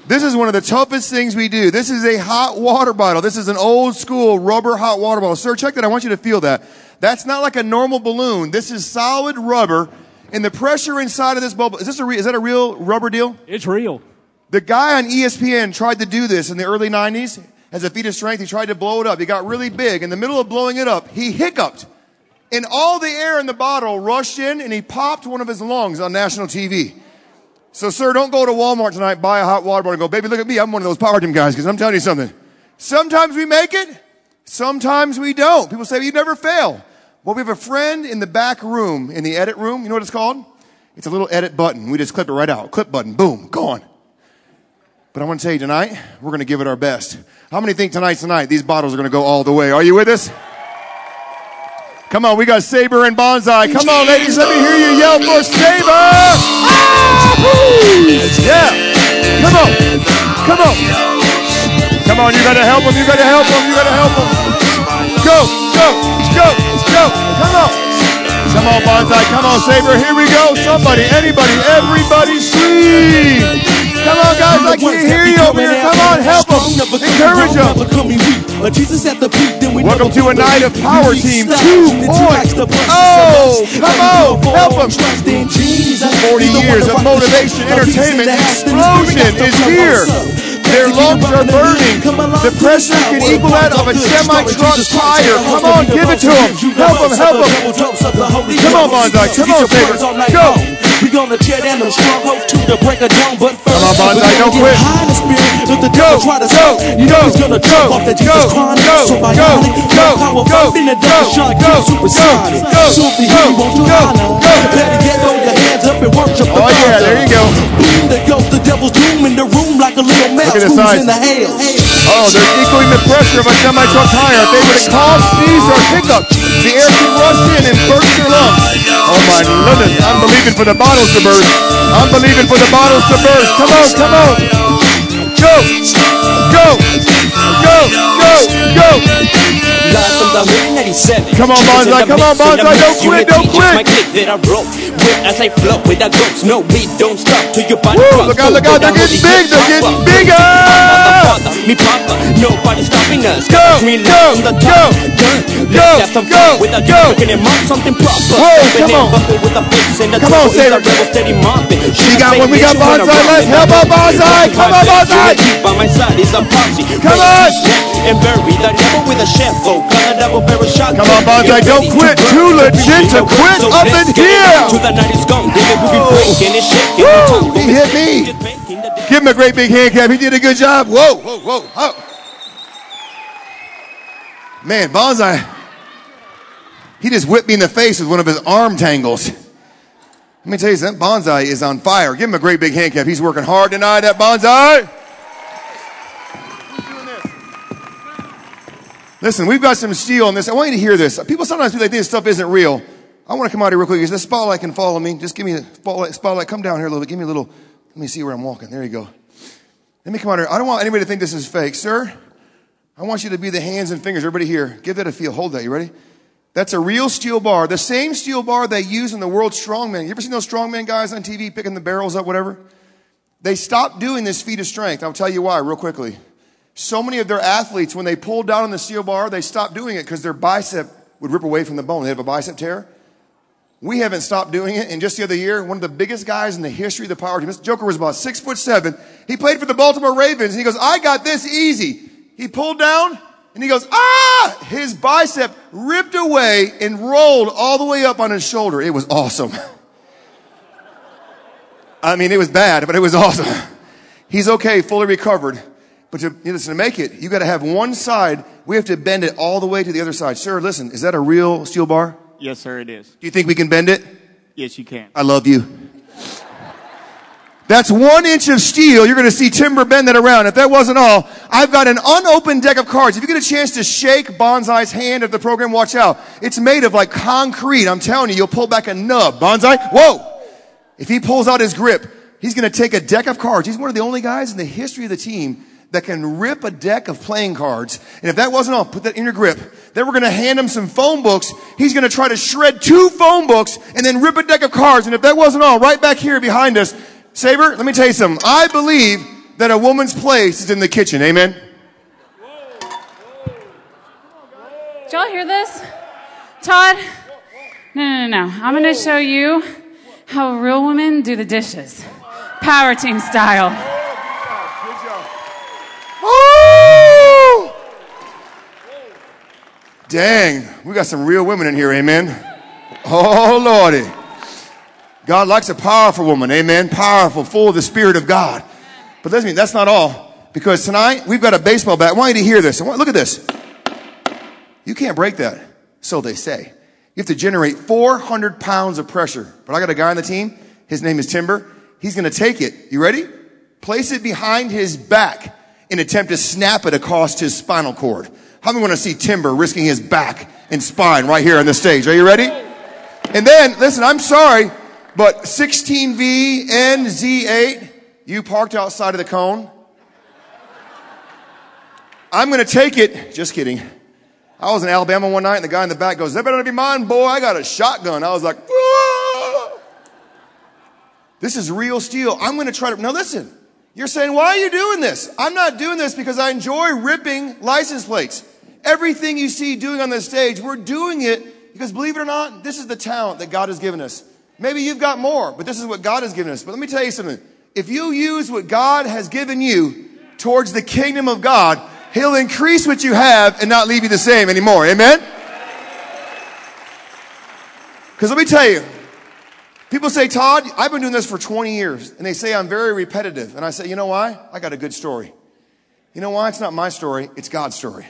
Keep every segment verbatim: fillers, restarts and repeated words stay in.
This is one of the toughest things we do. This is a hot water bottle. This is an old school rubber hot water bottle. Sir, check that. I want you to feel that. That's not like a normal balloon. This is solid rubber. And the pressure inside of this bubble, is this a re- is that a real rubber deal? It's real. The guy on E S P N tried to do this in the early nineties. As a feat of strength, he tried to blow it up. He got really big. In the middle of blowing it up, he hiccuped. And all the air in the bottle rushed in, and he popped one of his lungs on national T V. So, sir, don't go to Walmart tonight, buy a hot water bottle, and go, baby, look at me. I'm one of those power gym guys, because I'm telling you something. Sometimes we make it. Sometimes we don't. People say, you never fail. Well, we have a friend in the back room, in the edit room. You know what it's called? It's a little edit button. We just clip it right out. Clip button. Boom. Gone. But I want to tell you tonight, we're going to give it our best. How many think tonight's tonight these bottles are going to go all the way? Are you with us? Come on, we got Saber and Bonsai. Come on, ladies, let me hear you yell for Saber. Ah! Yeah. Come on. Come on. Come on, you got to help him. You got to help him. You got to help him. Go, go, go, go. Come on. Come on, Bonsai. Come on, Saber. Here we go. Somebody, anybody, everybody scream. Come on, guys, I can't hear you over here. Come on, help them. Encourage them. Welcome to a night of Power Team two point oh. Come on, help them. forty years of motivation, entertainment, explosion is here. Their lungs are burning. The pressure can equal that of a semi-truck tire. Come on, give it to them. Help them, help them. Come on, Bonsai. Come on, Saber. Go. We're gonna tear down the stronghold to the break of dawn, but first, come on, Bonsai, don't quit. If the devil try to stop, you know he's gonna jump off that Jesus Christ. So by go, go, go, go, in the devil shot, kill supersonic. So if you want to holler, better get on your hands up and worship the Oh yeah, there you go. Boom, there goes the devil's doom in the room like a little mouse who's in the hail. Oh, they're equaling the pressure of a semi-truck tire. If they would have coughed, sneezed, or hiccuped, the air can rush in and burst their lungs. Oh my goodness, I'm believing for the bottles to burst. I'm believing for the bottles to burst. Come on, come on. Go, go, go, go, go. Come on, Bonsai, come on, Bonsai, don't quit, don't quit. As I flow with the ghost, no beat, don't stop till your body. Woo, look out, look out, they're getting big, they're getting bigger. Me papa, nobody stopping us. Go, go, go, go, go, go, go. Something proper. Whoa, come on. Come on, Saber. We got one, we got Bonsai, let's help out Bonsai. Come on, Bonsai. By my side is a posse. Come on. And bury the devil with a shovel. Come on, Bonsai, don't quit. Too legit to quit up in here. To the night is gone. Woo, he hit me. Give him a great big hand clap. He did a good job. Whoa, whoa, whoa. Oh. Man, Bonsai, he just whipped me in the face with one of his arm tangles. Let me tell you something. Bonsai is on fire. Give him a great big hand clap. He's working hard tonight, that Bonsai. Listen, we've got some steel on this. I want you to hear this. People sometimes feel like this stuff isn't real. I want to come out here real quick. Is the spotlight can follow me? Just give me the spotlight. Spotlight, come down here a little bit. Give me a little. Let me see where I'm walking. There you go. Let me come out here. I don't want anybody to think this is fake. Sir, I want you to be the hands and fingers. Everybody here, give that a feel. Hold that. You ready? That's a real steel bar. The same steel bar they use in the world strongman. You ever seen those strongman guys on T V picking the barrels up, whatever? They stopped doing this feat of strength. I'll tell you why real quickly. So many of their athletes, when they pulled down on the steel bar, they stopped doing it because their bicep would rip away from the bone. They have a bicep tear. We haven't stopped doing it. And just the other year, one of the biggest guys in the history of the power team, this Joker was about six foot seven. He played for the Baltimore Ravens. And he goes, I got this easy. He pulled down and he goes, ah! His bicep ripped away and rolled all the way up on his shoulder. It was awesome. I mean, it was bad, but it was awesome. He's okay, fully recovered. But to, listen, to make it, you got to have one side. We have to bend it all the way to the other side. Sir, listen, is that a real steel bar? Yes, sir, it is. Do you think we can bend it? Yes, you can. I love you. That's one inch of steel. You're going to see timber bend that around. If that wasn't all, I've got an unopened deck of cards. If you get a chance to shake Bonsai's hand of the program, watch out. It's made of like concrete. I'm telling you, you'll pull back a nub. Bonsai, whoa. If he pulls out his grip, he's going to take a deck of cards. He's one of the only guys in the history of the team that can rip a deck of playing cards. And if that wasn't all, put that in your grip. Then we're going to hand him some phone books. He's going to try to shred two phone books and then rip a deck of cards. And if that wasn't all, right back here behind us, Saber, let me tell you something. I believe that a woman's place is in the kitchen. Amen? Did y'all hear this? Todd? No, no, no, no. I'm going to show you how real women do the dishes. Power team style. Oh! Dang, we got some real women in here, amen? Oh, Lordy. God likes a powerful woman, amen? Powerful, full of the Spirit of God. But listen, that's not all. Because tonight, we've got a baseball bat. I want you to hear this. I want, look at this. You can't break that, so they say. You have to generate four hundred pounds of pressure. But I got a guy on the team. His name is Timber. He's going to take it. You ready? Place it behind his back in attempt to snap it across his spinal cord. How many want to see Timber risking his back and spine right here on the stage? Are you ready? And then, listen, I'm sorry, but sixteen V N Z eight, you parked outside of the cone. I'm going to take it. Just kidding. I was in Alabama one night, and the guy in the back goes, that better not be mine, boy. I got a shotgun. I was like, ah! This is real steel. I'm going to try to, now listen. You're saying, why are you doing this? I'm not doing this because I enjoy ripping license plates. Everything you see doing on this stage, we're doing it because, believe it or not, this is the talent that God has given us. Maybe you've got more, but this is what God has given us. But let me tell you something. If you use what God has given you towards the kingdom of God, He'll increase what you have and not leave you the same anymore. Amen? Because let me tell you, people say, Todd, I've been doing this for twenty years. And they say I'm very repetitive. And I say, you know why? I got a good story. You know why? It's not my story. It's God's story.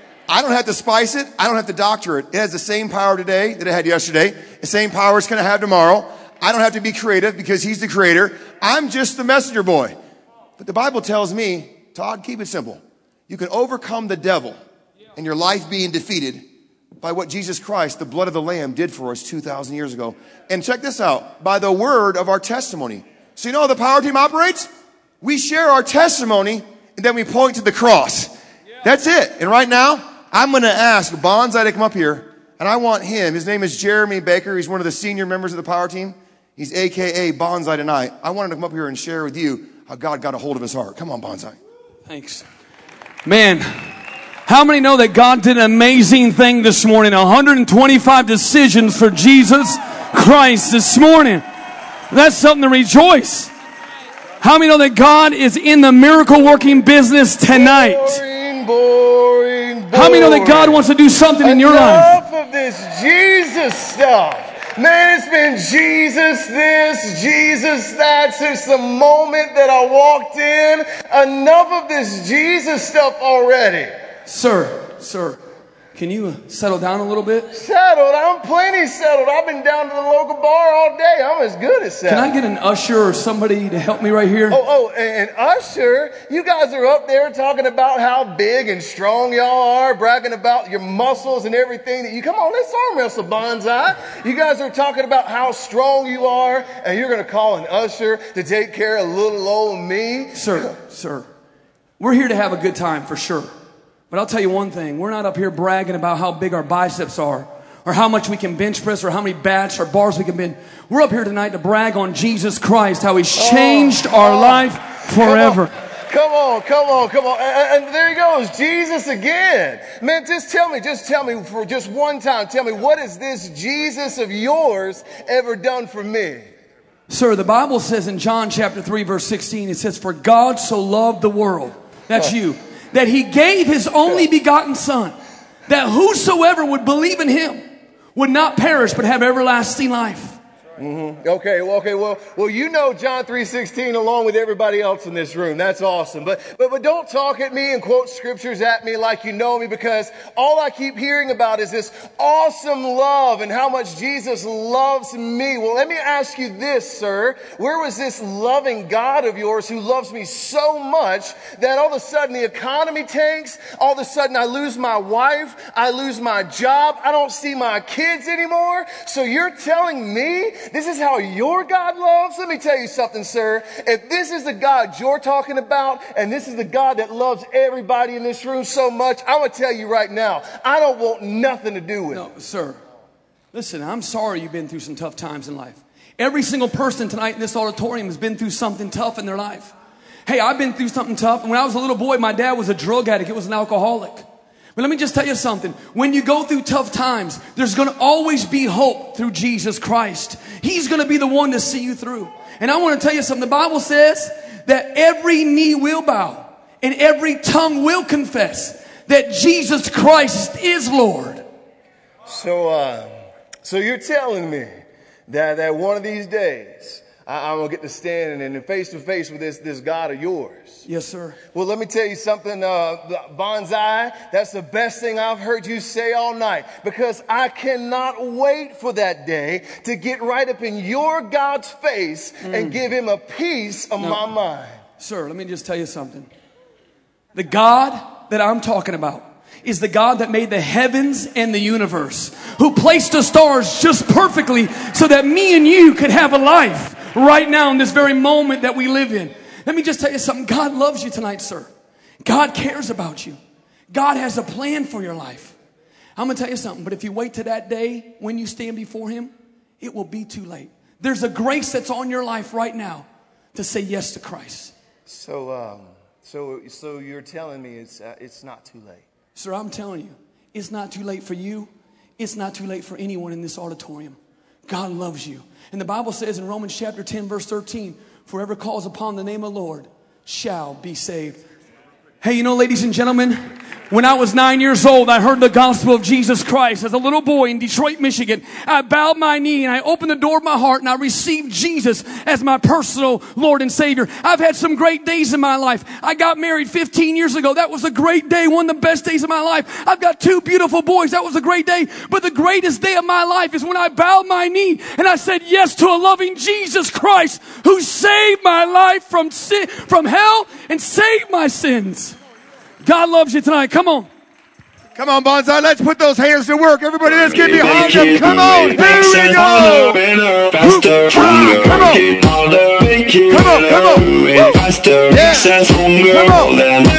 I don't have to spice it. I don't have to doctor it. It has the same power today that it had yesterday. The same power it's going to have tomorrow. I don't have to be creative because He's the creator. I'm just the messenger boy. But the Bible tells me, Todd, keep it simple. You can overcome the devil and your life being defeated by what Jesus Christ, the blood of the Lamb, did for us two thousand years ago. And check this out. By the word of our testimony. So you know how the power team operates? We share our testimony and then we point to the cross. That's it. And right now, I'm going to ask Bonsai to come up here. And I want him. His name is Jeremy Baker. He's one of the senior members of the power team. He's A K A Bonsai tonight. I wanted to come up here and share with you how God got a hold of his heart. Come on, Bonsai. Thanks. Man, how many know that God did an amazing thing this morning? one hundred twenty-five decisions for Jesus Christ this morning. That's something to rejoice. How many know that God is in the miracle working business tonight? Boring, boring, boring. How many know that God wants to do something in your life? Enough of this Jesus stuff. Man, it's been Jesus this, Jesus that since the moment that I walked in. Enough of this Jesus stuff already. Sir, sir, can you settle down a little bit? Settled? I'm plenty settled. I've been down to the local bar all day. I'm as good as settled. Can I get an usher or somebody to help me right here? Oh, oh, and usher, you guys are up there talking about how big and strong y'all are, bragging about your muscles and everything. That you come on, let's arm wrestle, Bonsai. You guys are talking about how strong you are, and you're going to call an usher to take care of little old me? Sir, sir, we're here to have a good time for sure. But I'll tell you one thing. We're not up here bragging about how big our biceps are or how much we can bench press or how many bats or bars we can bend. We're up here tonight to brag on Jesus Christ, how He's changed oh, our oh, life forever. Come on, come on, come on. And, and there he goes, Jesus again. Man, just tell me, just tell me for just one time, tell me, what has this Jesus of yours ever done for me? Sir, the Bible says in John chapter three, verse sixteen, it says, for God so loved the world, that's you, that He gave His only begotten Son, that whosoever would believe in Him would not perish but have everlasting life. Mm-hmm. Okay, well, okay, well, well, you know John three sixteen along with everybody else in this room. That's awesome. But, but, but don't talk at me and quote scriptures at me like you know me, because all I keep hearing about is this awesome love and how much Jesus loves me. Well, let me ask you this, sir. Where was this loving God of yours who loves me so much that all of a sudden the economy tanks? All of a sudden I lose my wife. I lose my job. I don't see my kids anymore. So you're telling me this is how your God loves? Let me tell you something, sir. If this is the God you're talking about, and this is the God that loves everybody in this room so much, I'm going to tell you right now, I don't want nothing to do with No, it. sir. Listen, I'm sorry you've been through some tough times in life. Every single person tonight in this auditorium has been through something tough in their life. Hey, I've been through something tough. When I was a little boy, my dad was a drug addict. He was an alcoholic. But let me just tell you something. When you go through tough times, there's going to always be hope through Jesus Christ. He's going to be the one to see you through. And I want to tell you something. The Bible says that every knee will bow and every tongue will confess that Jesus Christ is Lord. So, uh, so you're telling me that, that one of these days, I, I'm going to get to stand and face to face with this, this God of yours. Yes, sir. Well, let me tell you something, uh, Bonsai, that's the best thing I've heard you say all night, because I cannot wait for that day to get right up in your God's face mm. and give him a piece of no. my mind. Sir, let me just tell you something. The God that I'm talking about is the God that made the heavens and the universe, who placed the stars just perfectly so that me and you could have a life right now in this very moment that we live in. Let me just tell you something. God loves you tonight, sir. God cares about you. God has a plan for your life. I'm going to tell you something, but if you wait to that day when you stand before him, it will be too late. There's a grace that's on your life right now to say yes to Christ. So, um, so, so you're telling me it's, uh, it's not too late. Sir, I'm telling you, it's not too late for you. It's not too late for anyone in this auditorium. God loves you. And the Bible says in Romans chapter ten, verse thirteen, for whoever calls upon the name of the Lord shall be saved. Hey, you know, ladies and gentlemen, when I was nine years old, I heard the gospel of Jesus Christ. As a little boy in Detroit, Michigan, I bowed my knee and I opened the door of my heart and I received Jesus as my personal Lord and Savior. I've had some great days in my life. I got married fifteen years ago. That was a great day, one of the best days of my life. I've got two beautiful boys. That was a great day. But the greatest day of my life is when I bowed my knee and I said yes to a loving Jesus Christ who saved my life from sin, from hell and saved my sins. God loves you tonight. Come on. Come on, Bonsai. Let's put those hands to work. Everybody, let's get behind them. Come on. Here we go. Come on. Come on. Come on. Yeah. Come on.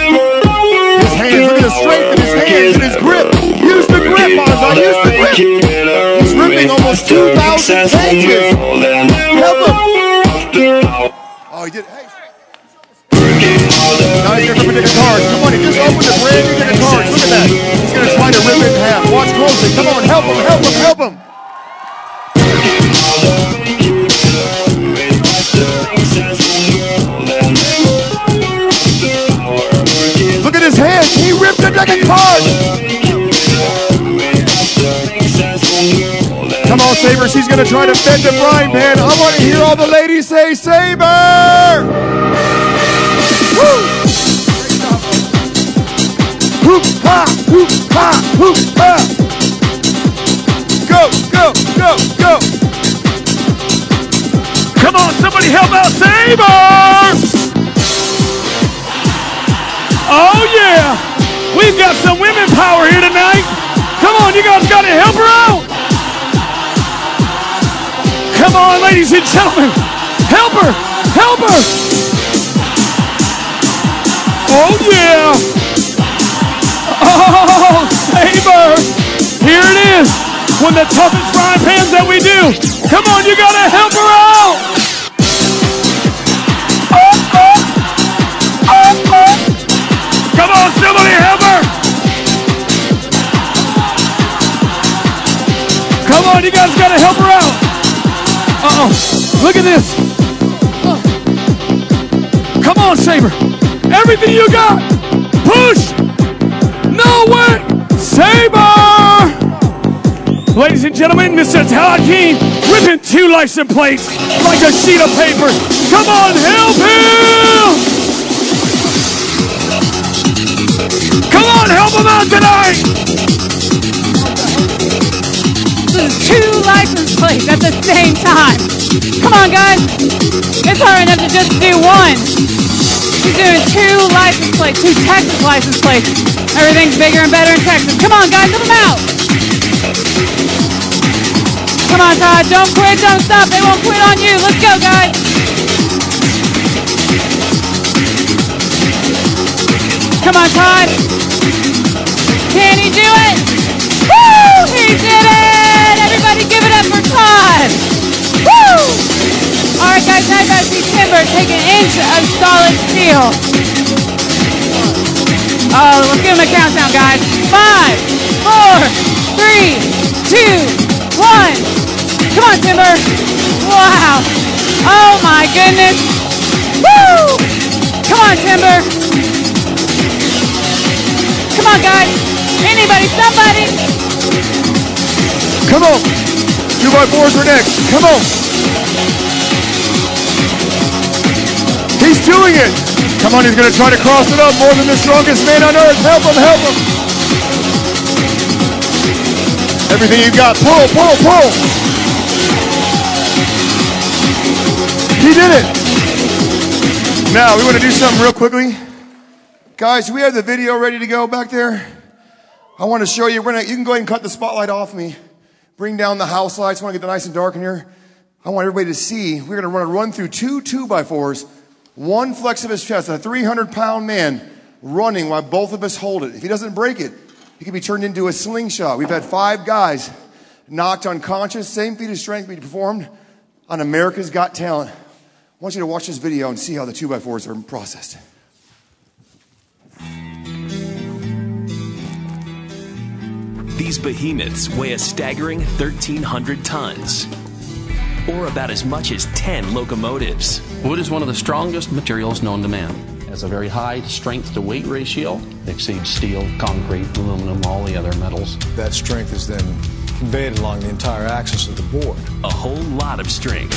His hands. Look at the strength in his hands and his grip. Use the grip, Bonsai. Use the grip. He's ripping almost two thousand pages. Help him. Oh, he did. Hey. Now he's going to rip the guitars. Come on, he just opened the brand new guitars. Look at that. He's going to try to rip it in half. Watch closely. Come on, help him, help him, help him. Look at his hands. He ripped the guitars. Come on, Sabers. He's going to try to bend the frying pan. I want to hear all the ladies say, Saber! Woo! Hoop, ha, hoop, ha, hoop, ha. Go, go, go, go. Come on, somebody help out Saber! Oh, yeah. We've got some women power here tonight. Come on, you guys got to help her out. Come on, ladies and gentlemen. Help her. Help her. Oh, yeah. Oh, Saber. Here it is. One of the toughest frying pans that we do. Come on, you got to help her out. Oh, oh. Oh, oh. Come on, somebody help her. Come on, you guys got to help her out. Uh-oh. Look at this. Oh. Come on, Saber. Everything you got. Push. No way. Saber. Ladies and gentlemen, Mister Todd King ripping two license plates like a sheet of paper. Come on, help him. Come on, help him out tonight. Two license plates at the same time. Come on, guys. It's hard enough to just do one. He's doing two license plates, two Texas license plates. Everything's bigger and better in Texas. Come on, guys, help them out. Come on, Todd. Don't quit, don't stop. They won't quit on you. Let's go, guys. Come on, Todd. Can he do it? Woo! He did it! Everybody give it up for Todd. Woo! All right, guys, guys, guys. want to see Timber take an inch of solid steel. Oh, let's give him a countdown, guys. Five, four, three, two, one. Come on, Timber. Wow. Oh, my goodness. Woo! Come on, Timber. Come on, guys. Anybody, somebody. Come on. Two by fours are next. Come on. He's doing it. Come on, he's going to try to cross it up more than the strongest man on earth. Help him, help him. Everything you got. Pull, pull, pull. He did it. Now, we want to do something real quickly. Guys, do we have the video ready to go back there? I want to show you. We're gonna, you can go ahead and cut the spotlight off me. Bring down the house lights. I want to get it nice and dark in here. I want everybody to see. We're going to run, run through two two by fours. One flex of his chest, a three hundred pound man running while both of us hold it. If he doesn't break it, he can be turned into a slingshot. We've had five guys knocked unconscious. Same feat of strength we performed on America's Got Talent. I want you to watch this video and see how the two by fours are processed. These behemoths weigh a staggering thirteen hundred tons, or about as much as ten locomotives. Wood is one of the strongest materials known to man. It has a very high strength to weight ratio. It exceeds steel, concrete, aluminum, all the other metals. That strength is then conveyed along the entire axis of the board. A whole lot of strength.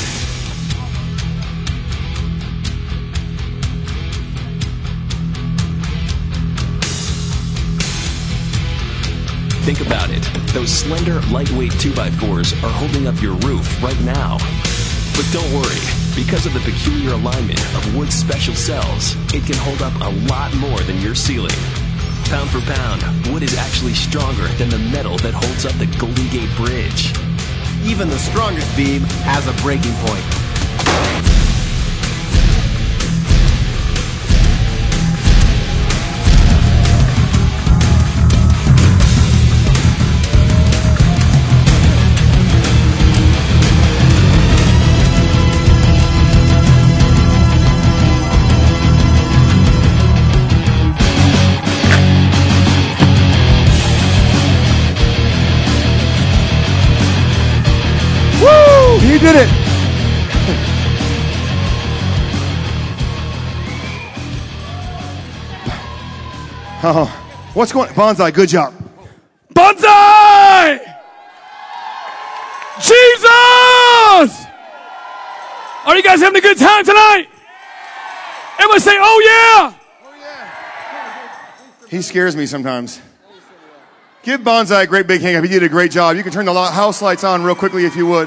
Think about it. Those slender, lightweight two by fours are holding up your roof right now. But don't worry. Because of the peculiar alignment of Wood's special cells, it can hold up a lot more than your ceiling. Pound for pound, Wood is actually stronger than the metal that holds up the Golden Gate Bridge. Even the strongest beam has a breaking point. He did it. Oh, what's going on? Bonsai, good job. Bonsai! Jesus! Are you guys having a good time tonight? Everybody say, oh yeah! He scares me sometimes. Give Bonsai a great big hand up. He did a great job. You can turn the house lights on real quickly if you would.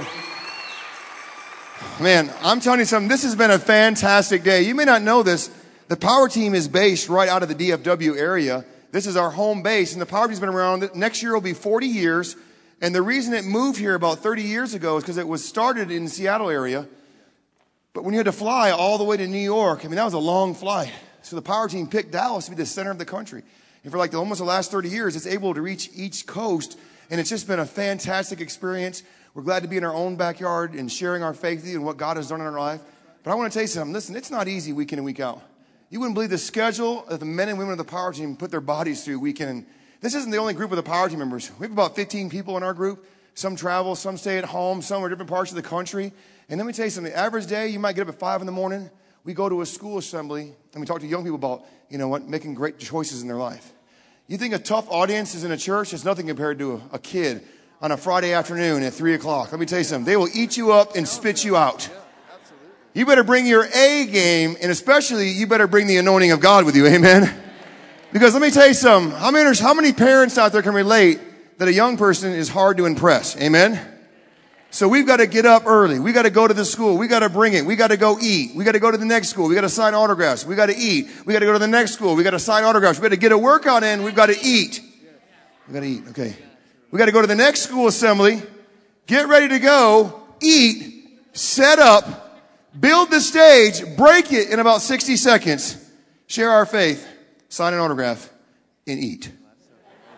Man, I'm telling you something. This has been a fantastic day. You may not know this. The power team is based right out of the D F W area. This is our home base, and the power team's been around. Next year will be forty years. And the reason it moved here about thirty years ago is because it was started in the Seattle area. But when you had to fly all the way to New York, I mean, that was a long flight. So the power team picked Dallas to be the center of the country. And for like the, almost the last thirty years, it's able to reach each coast. And it's just been a fantastic experience. We're glad to be in our own backyard and sharing our faith and what God has done in our life. But I want to tell you something. Listen, it's not easy week in and week out. You wouldn't believe the schedule that the men and women of the power team put their bodies through week in. And this isn't the only group of the power team members. We have about fifteen people in our group. Some travel, some stay at home, some are different parts of the country. And let me tell you something. The average day, you might get up at five in the morning. We go to a school assembly and we talk to young people about, you know what, making great choices in their life. You think a tough audience is in a church? It's nothing compared to a, a kid on a Friday afternoon at three o'clock. Let me tell you something. They will eat you up and spit you out. You better bring your A game, and especially you better bring the anointing of God with you. Amen? Because let me tell you something. How many, how many parents out there can relate that a young person is hard to impress? Amen? So we've got to get up early. We got to go to the school. We got to bring it. We got to go eat. We got to go to the next school. We got to sign autographs. We got to eat. We got to go to the next school. We got to sign autographs. We got to get a workout in. We've got to eat. We got to eat. Okay. We got to go to the next school assembly, get ready to go, eat, set up, build the stage, break it in about sixty seconds, share our faith, sign an autograph, and eat.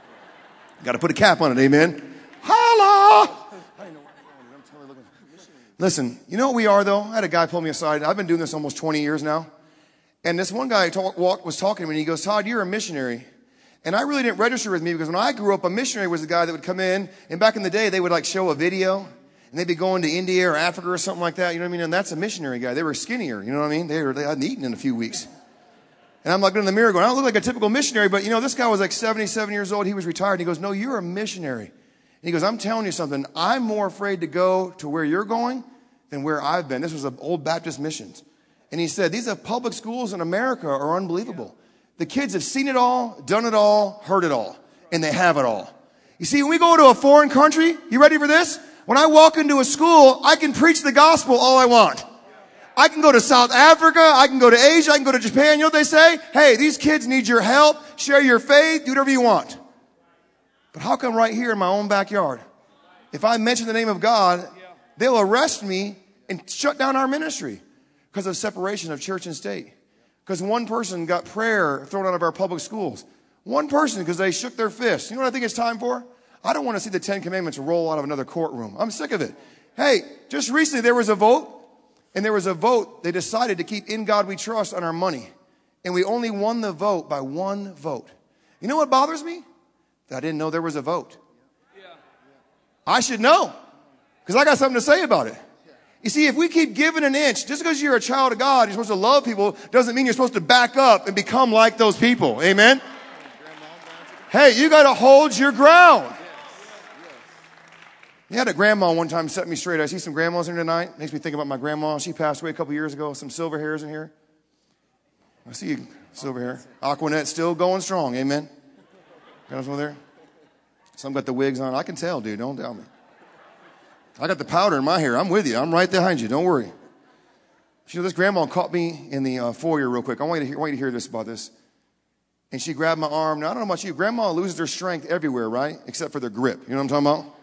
Got to put a cap on it, amen? Holla! Listen, you know what we are, though? I had a guy pull me aside. I've been doing this almost twenty years now. And this one guy talk, walk, was talking to me, and he goes, Todd, you're a missionary. And I really didn't register with me because when I grew up, a missionary was the guy that would come in. And back in the day, they would like show a video, and they'd be going to India or Africa or something like that. You know what I mean? And that's a missionary guy. They were skinnier. You know what I mean? They, were, they hadn't eaten in a few weeks. And I'm looking in the mirror going, I don't look like a typical missionary, but you know, this guy was like seventy-seven years old. He was retired. And he goes, no, you're a missionary. And he goes, I'm telling you something. I'm more afraid to go to where you're going than where I've been. This was an old Baptist missions. And he said, these public schools in America are unbelievable. The kids have seen it all, done it all, heard it all, and they have it all. You see, when we go to a foreign country, you ready for this? When I walk into a school, I can preach the gospel all I want. I can go to South Africa, I can go to Asia, I can go to Japan. You know what they say? Hey, these kids need your help, share your faith, do whatever you want. But how come right here in my own backyard, if I mention the name of God, they'll arrest me and shut down our ministry because of separation of church and state. Because one person got prayer thrown out of our public schools. One person because they shook their fists. You know what I think it's time for? I don't want to see the Ten Commandments roll out of another courtroom. I'm sick of it. Hey, just recently there was a vote, and there was a vote. They decided to keep In God We Trust on our money. And we only won the vote by one vote. You know what bothers me? That I didn't know there was a vote. I should know, because I got something to say about it. You see, if we keep giving an inch, just because you're a child of God, you're supposed to love people, doesn't mean you're supposed to back up and become like those people. Amen? Hey, you got to hold your ground. You had a grandma one time set me straight. I see some grandmas in here tonight. Makes me think about my grandma. She passed away a couple years ago. Some silver hairs in here. I see you, silver hair. Aquanet still going strong. Amen? Got some there? Some got the wigs on. I can tell, dude. Don't doubt me. I got the powder in my hair. I'm with you. I'm right behind you. Don't worry. You know, this grandma caught me in the uh, foyer real quick. I want you to hear, I want you to hear this about this. And she grabbed my arm. Now, I don't know about you. Grandma loses her strength everywhere, right? Except for their grip. You know what I'm talking about?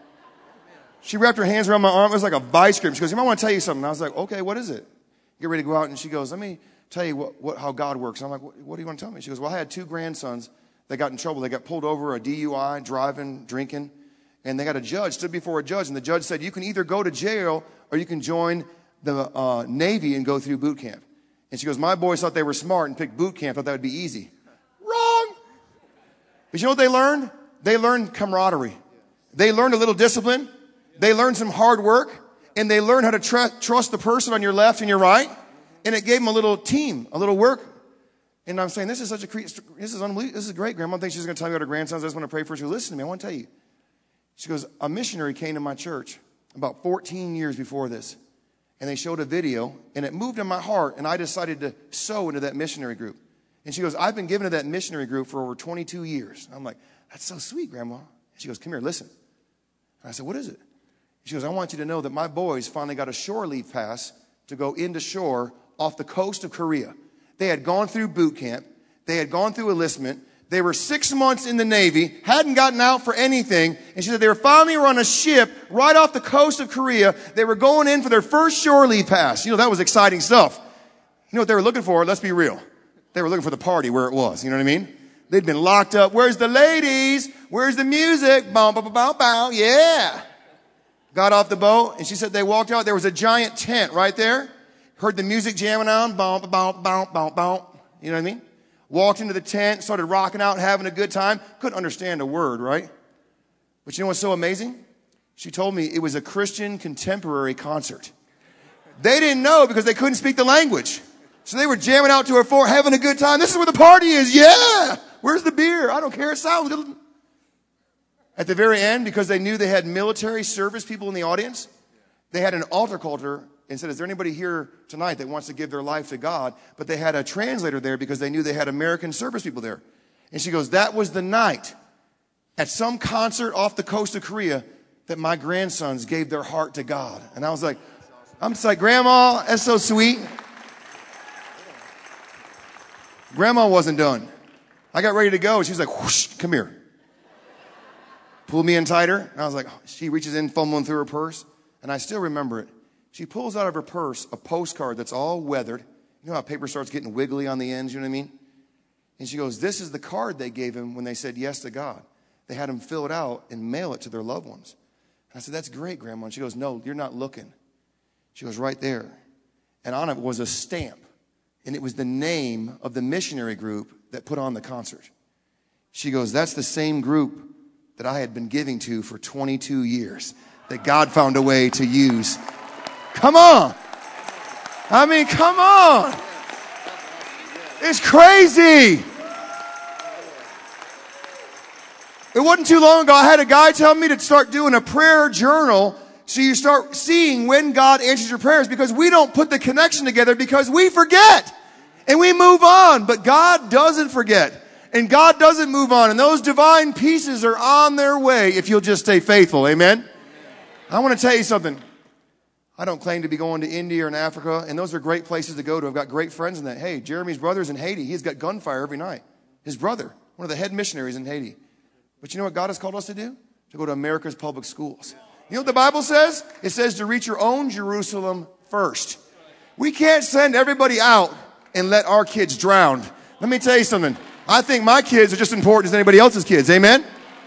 She wrapped her hands around my arm. It was like a vice grip. She goes, you might want to tell you something. And I was like, okay, what is it? Get ready to go out. And she goes, let me tell you what, what, how God works. And I'm like, what, what do you want to tell me? She goes, well, I had two grandsons that got in trouble. They got pulled over, a D U I, driving, drinking. And they got a judge, stood before a judge. And the judge said, you can either go to jail or you can join the uh, Navy and go through boot camp. And she goes, my boys thought they were smart and picked boot camp, thought that would be easy. Wrong. But you know what they learned? They learned camaraderie. They learned a little discipline. They learned some hard work. And they learned how to tr- trust the person on your left and your right. And it gave them a little team, a little work. And I'm saying, this is such a, this is unbelievable. This is great. Grandma thinks she's going to tell me about her grandsons. I just want to pray for her. She goes, listen to me. I want to tell you. She goes, a missionary came to my church about fourteen years before this. And they showed a video, and it moved in my heart, and I decided to sow into that missionary group. And she goes, I've been given to that missionary group for over twenty-two years. I'm like, that's so sweet, Grandma. And she goes, come here, listen. And I said, what is it? She goes, I want you to know that my boys finally got a shore leave pass to go into shore off the coast of Korea. They had gone through boot camp. They had gone through enlistment. They were six months in the Navy, hadn't gotten out for anything. And she said they were finally on a ship right off the coast of Korea. They were going in for their first shore leave pass. You know, that was exciting stuff. You know what they were looking for? Let's be real. They were looking for the party where it was. You know what I mean? They'd been locked up. Where's the ladies? Where's the music? Bow, bow, bow, bow. Yeah. Got off the boat, and she said they walked out. There was a giant tent right there. Heard the music jamming on. Bow, bow, bow, bow, bow. You know what I mean? Walked into the tent, started rocking out, having a good time. Couldn't understand a word, right? But you know what's so amazing? She told me it was a Christian contemporary concert. They didn't know because they couldn't speak the language. So they were jamming out to her floor, having a good time. This is where the party is. Yeah. Where's the beer? I don't care. It sounds good. At the very end, because they knew they had military service people in the audience, they had an altar call to her and said, is there anybody here tonight that wants to give their life to God? But they had a translator there because they knew they had American service people there. And she goes, that was the night at some concert off the coast of Korea that my grandsons gave their heart to God. And I was like, I'm just like, Grandma, that's so sweet. Grandma wasn't done. I got ready to go. She's like, whoosh, come here. Pulled me in tighter. And I was like, oh. She reaches in, fumbling through her purse. And I still remember it. She pulls out of her purse a postcard that's all weathered. You know how paper starts getting wiggly on the ends, you know what I mean? And she goes, this is the card they gave him when they said yes to God. They had him fill it out and mail it to their loved ones. And I said, that's great, Grandma. And she goes, no, you're not looking. She goes, right there. And on it was a stamp. And it was the name of the missionary group that put on the concert. She goes, that's the same group that I had been giving to for twenty-two years, that God found a way to use. Come on. I mean, come on. It's crazy. It wasn't too long ago, I had a guy tell me to start doing a prayer journal so you start seeing when God answers your prayers, because we don't put the connection together because we forget and we move on. But God doesn't forget and God doesn't move on. And those divine pieces are on their way if you'll just stay faithful. Amen. I want to tell you something. I don't claim to be going to India or in Africa, and those are great places to go to. I've got great friends in that. Hey, Jeremy's brother's in Haiti. He's got gunfire every night. His brother, one of the head missionaries in Haiti. But you know what God has called us to do? To go to America's public schools. You know what the Bible says? It says to reach your own Jerusalem first. We can't send everybody out and let our kids drown. Let me tell you something. I think my kids are just as important as anybody else's kids. Amen?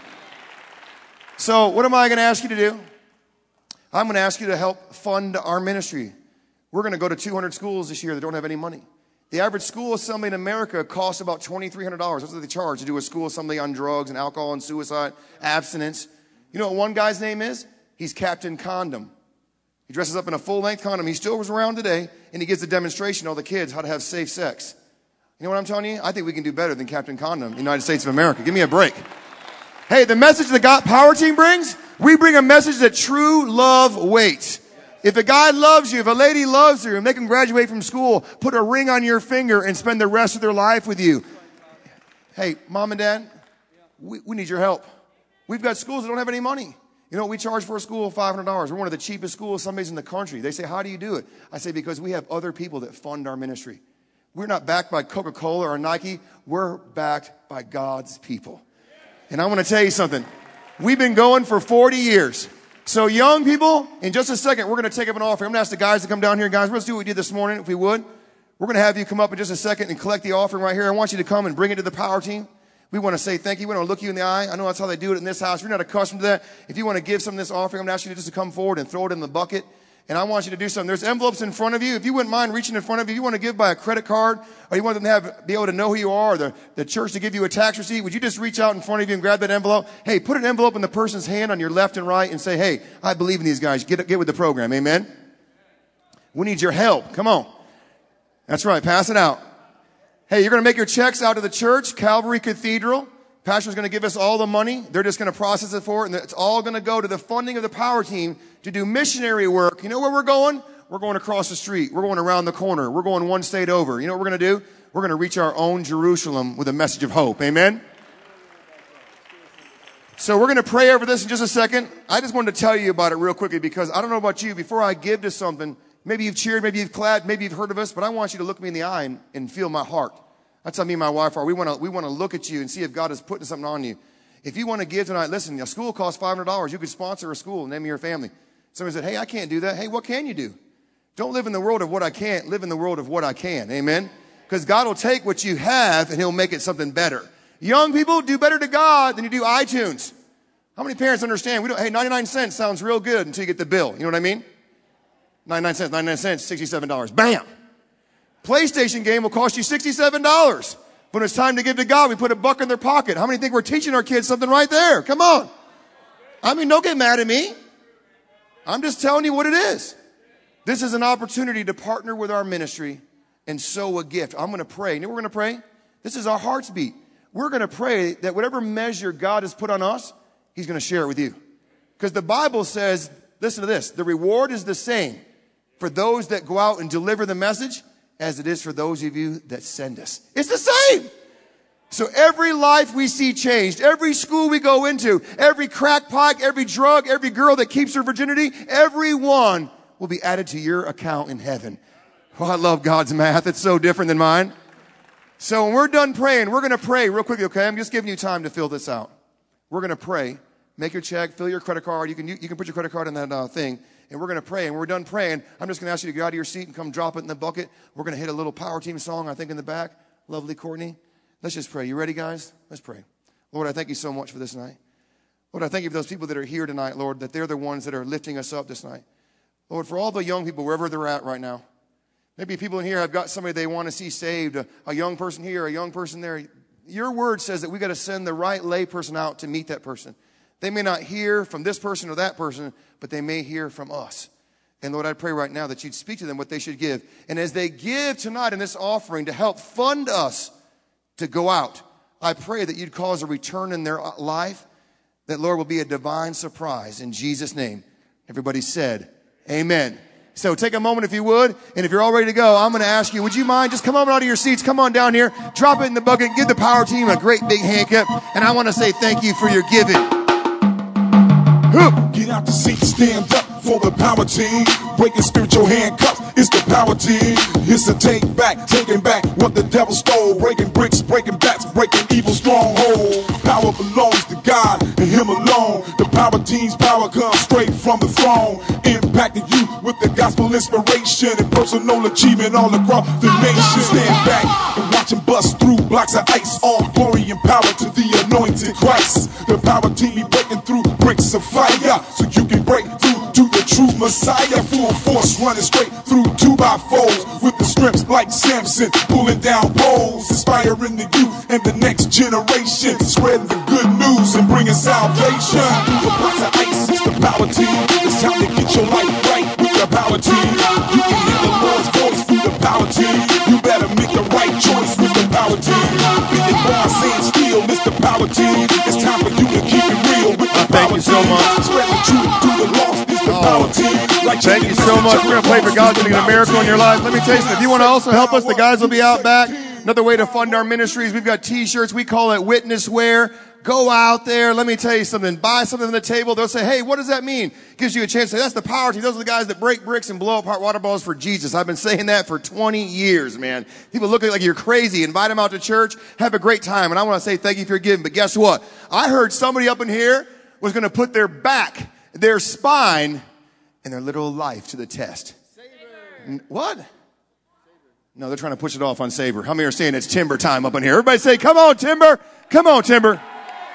So what am I going to ask you to do? I'm going to ask you to help fund our ministry. We're going to go to two hundred schools this year that don't have any money. The average school assembly in America costs about twenty-three hundred dollars. That's what they charge to do a school assembly on drugs and alcohol and suicide, abstinence. You know what one guy's name is? He's Captain Condom. He dresses up in a full-length condom. He still was around today, and he gives a demonstration to all the kids how to have safe sex. You know what I'm telling you? I think we can do better than Captain Condom in the United States of America. Give me a break. Hey, the message the God Power Team brings, we bring a message that true love waits. If a guy loves you, if a lady loves you, make them graduate from school, put a ring on your finger and spend the rest of their life with you. Hey, mom and dad, we, we need your help. We've got schools that don't have any money. You know, we charge for a school five hundred dollars. We're one of the cheapest schools some days in the country. They say, how do you do it? I say, because we have other people that fund our ministry. We're not backed by Coca-Cola or Nike. We're backed by God's people. And I want to tell you something. We've been going for forty years. So young people, in just a second, we're going to take up an offering. I'm going to ask the guys to come down here. Guys, let's do what we did this morning, if we would. We're going to have you come up in just a second and collect the offering right here. I want you to come and bring it to the Power Team. We want to say thank you. We want to look you in the eye. I know that's how they do it in this house. If you're not accustomed to that, if you want to give some of this offering, I'm going to ask you to just to come forward and throw it in the bucket. And I want you to do something. There's envelopes in front of you. If you wouldn't mind reaching in front of you, if you want to give by a credit card, or you want them to have, be able to know who you are, or the, the church to give you a tax receipt, would you just reach out in front of you and grab that envelope? Hey, put an envelope in the person's hand on your left and right and say, hey, I believe in these guys. Get, get with the program. Amen? We need your help. Come on. That's right. Pass it out. Hey, you're going to make your checks out to the church, Calvary Cathedral. Pastor's going to give us all the money. They're just going to process it for it, and it's all going to go to the funding of the Power Team to do missionary work. You know where we're going? We're going across the street. We're going around the corner. We're going one state over. You know what we're going to do? We're going to reach our own Jerusalem with a message of hope. Amen? So we're going to pray over this in just a second. I just wanted to tell you about it real quickly because I don't know about you. Before I give to something, maybe you've cheered, maybe you've clapped, maybe you've heard of us, but I want you to look me in the eye and, and feel my heart. That's how me and my wife are. We want to, we want to look at you and see if God is putting something on you. If you want to give tonight, listen, a school costs five hundred dollars. You could sponsor a school, name of your family. Somebody said, hey, I can't do that. Hey, what can you do? Don't live in the world of what I can't. Live in the world of what I can. Amen? Because God will take what you have and he'll make it something better. Young people, do better to God than you do iTunes. How many parents understand? We don't, hey, ninety-nine cents sounds real good until you get the bill. You know what I mean? ninety-nine cents, ninety-nine cents, sixty-seven dollars. Bam! PlayStation game will cost you sixty-seven dollars. When it's time to give to God, we put a buck in their pocket. How many think we're teaching our kids something right there? Come on. I mean, don't get mad at me. I'm just telling you what it is. This is an opportunity to partner with our ministry and sow a gift. I'm going to pray. You know what we're going to pray? This is our heart's beat. We're going to pray that whatever measure God has put on us, he's going to share it with you. Because the Bible says, listen to this, the reward is the same for those that go out and deliver the message as it is for those of you that send us. It's the same. So every life we see changed, every school we go into, every crackpot, every drug, every girl that keeps her virginity, everyone will be added to your account in heaven. Oh, I love God's math. It's so different than mine. So when we're done praying, we're going to pray real quickly, okay? I'm just giving you time to fill this out. We're going to pray. Make your check, fill your credit card. You can, you, you can put your credit card in that uh, thing. And we're going to pray. And when we're done praying, I'm just going to ask you to get out of your seat and come drop it in the bucket. We're going to hit a little Power Team song, I think, in the back. Lovely Courtney. Let's just pray. You ready, guys? Let's pray. Lord, I thank you so much for this night. Lord, I thank you for those people that are here tonight, Lord, that they're the ones that are lifting us up this night. Lord, for all the young people, wherever they're at right now, maybe people in here have got somebody they want to see saved, a, a young person here, a young person there. Your word says that we got to send the right lay person out to meet that person. They may not hear from this person or that person, but they may hear from us. And Lord, I pray right now that you'd speak to them what they should give. And as they give tonight in this offering to help fund us to go out, I pray that you'd cause a return in their life, that, Lord, will be a divine surprise. In Jesus' name, everybody said, amen. So take a moment if you would, and if you're all ready to go, I'm going to ask you, would you mind just come on out of your seats, come on down here, drop it in the bucket, give the power team a great big hand clap, and I want to say thank you for your giving. Get out the seat, stand up for the power team. Breaking spiritual handcuffs, it's the power team. It's a take back, taking back what the devil stole. Breaking bricks, breaking backs, breaking evil stronghold. Power belongs to God and Him alone. The power team's power comes straight from the throne, impacting you with the gospel inspiration and personal achievement all across the nation. Stand back and watch Him bust through blocks of ice. All glory and power to the anointed Christ. The power team be breaking through bricks of fire, so you can break through to the true Messiah. Full force running straight through two by fours with the strips like Samson, pulling down poles, inspiring the youth and the next generation, spreading the good news and bringing salvation. Through the blocks of ice, it's the power team. It's time to get your life right with the power team. You can hear the Lord's voice through the power team. You better make the right choice with the power team. Big bar saying still, it's the power team. It's time for you to keep it real with the Thank power you so team. much. Spread the truth to the lost, it's the power team. Like Thank you so much. We're going to pray for God's doing a miracle in your life. Let me tell you something. If you want to also help us, the guys will be out back. Another way to fund our ministries, we've got T-shirts. We call it witness wear. Go out there. Let me tell you something. Buy something on the table. They'll say, hey, what does that mean? Gives you a chance to say, that's the power team. Those are the guys that break bricks and blow apart water balls for Jesus. I've been saying that for twenty years, man. People look at you like you're crazy. Invite them out to church. Have a great time. And I want to say thank you for your giving. But guess what? I heard somebody up in here was going to put their back, their spine, and their little life to the test. N- What? No, they're trying to push it off on Saber. How many are saying it's Timber time up in here? Everybody say, come on, Timber. Come on, Timber.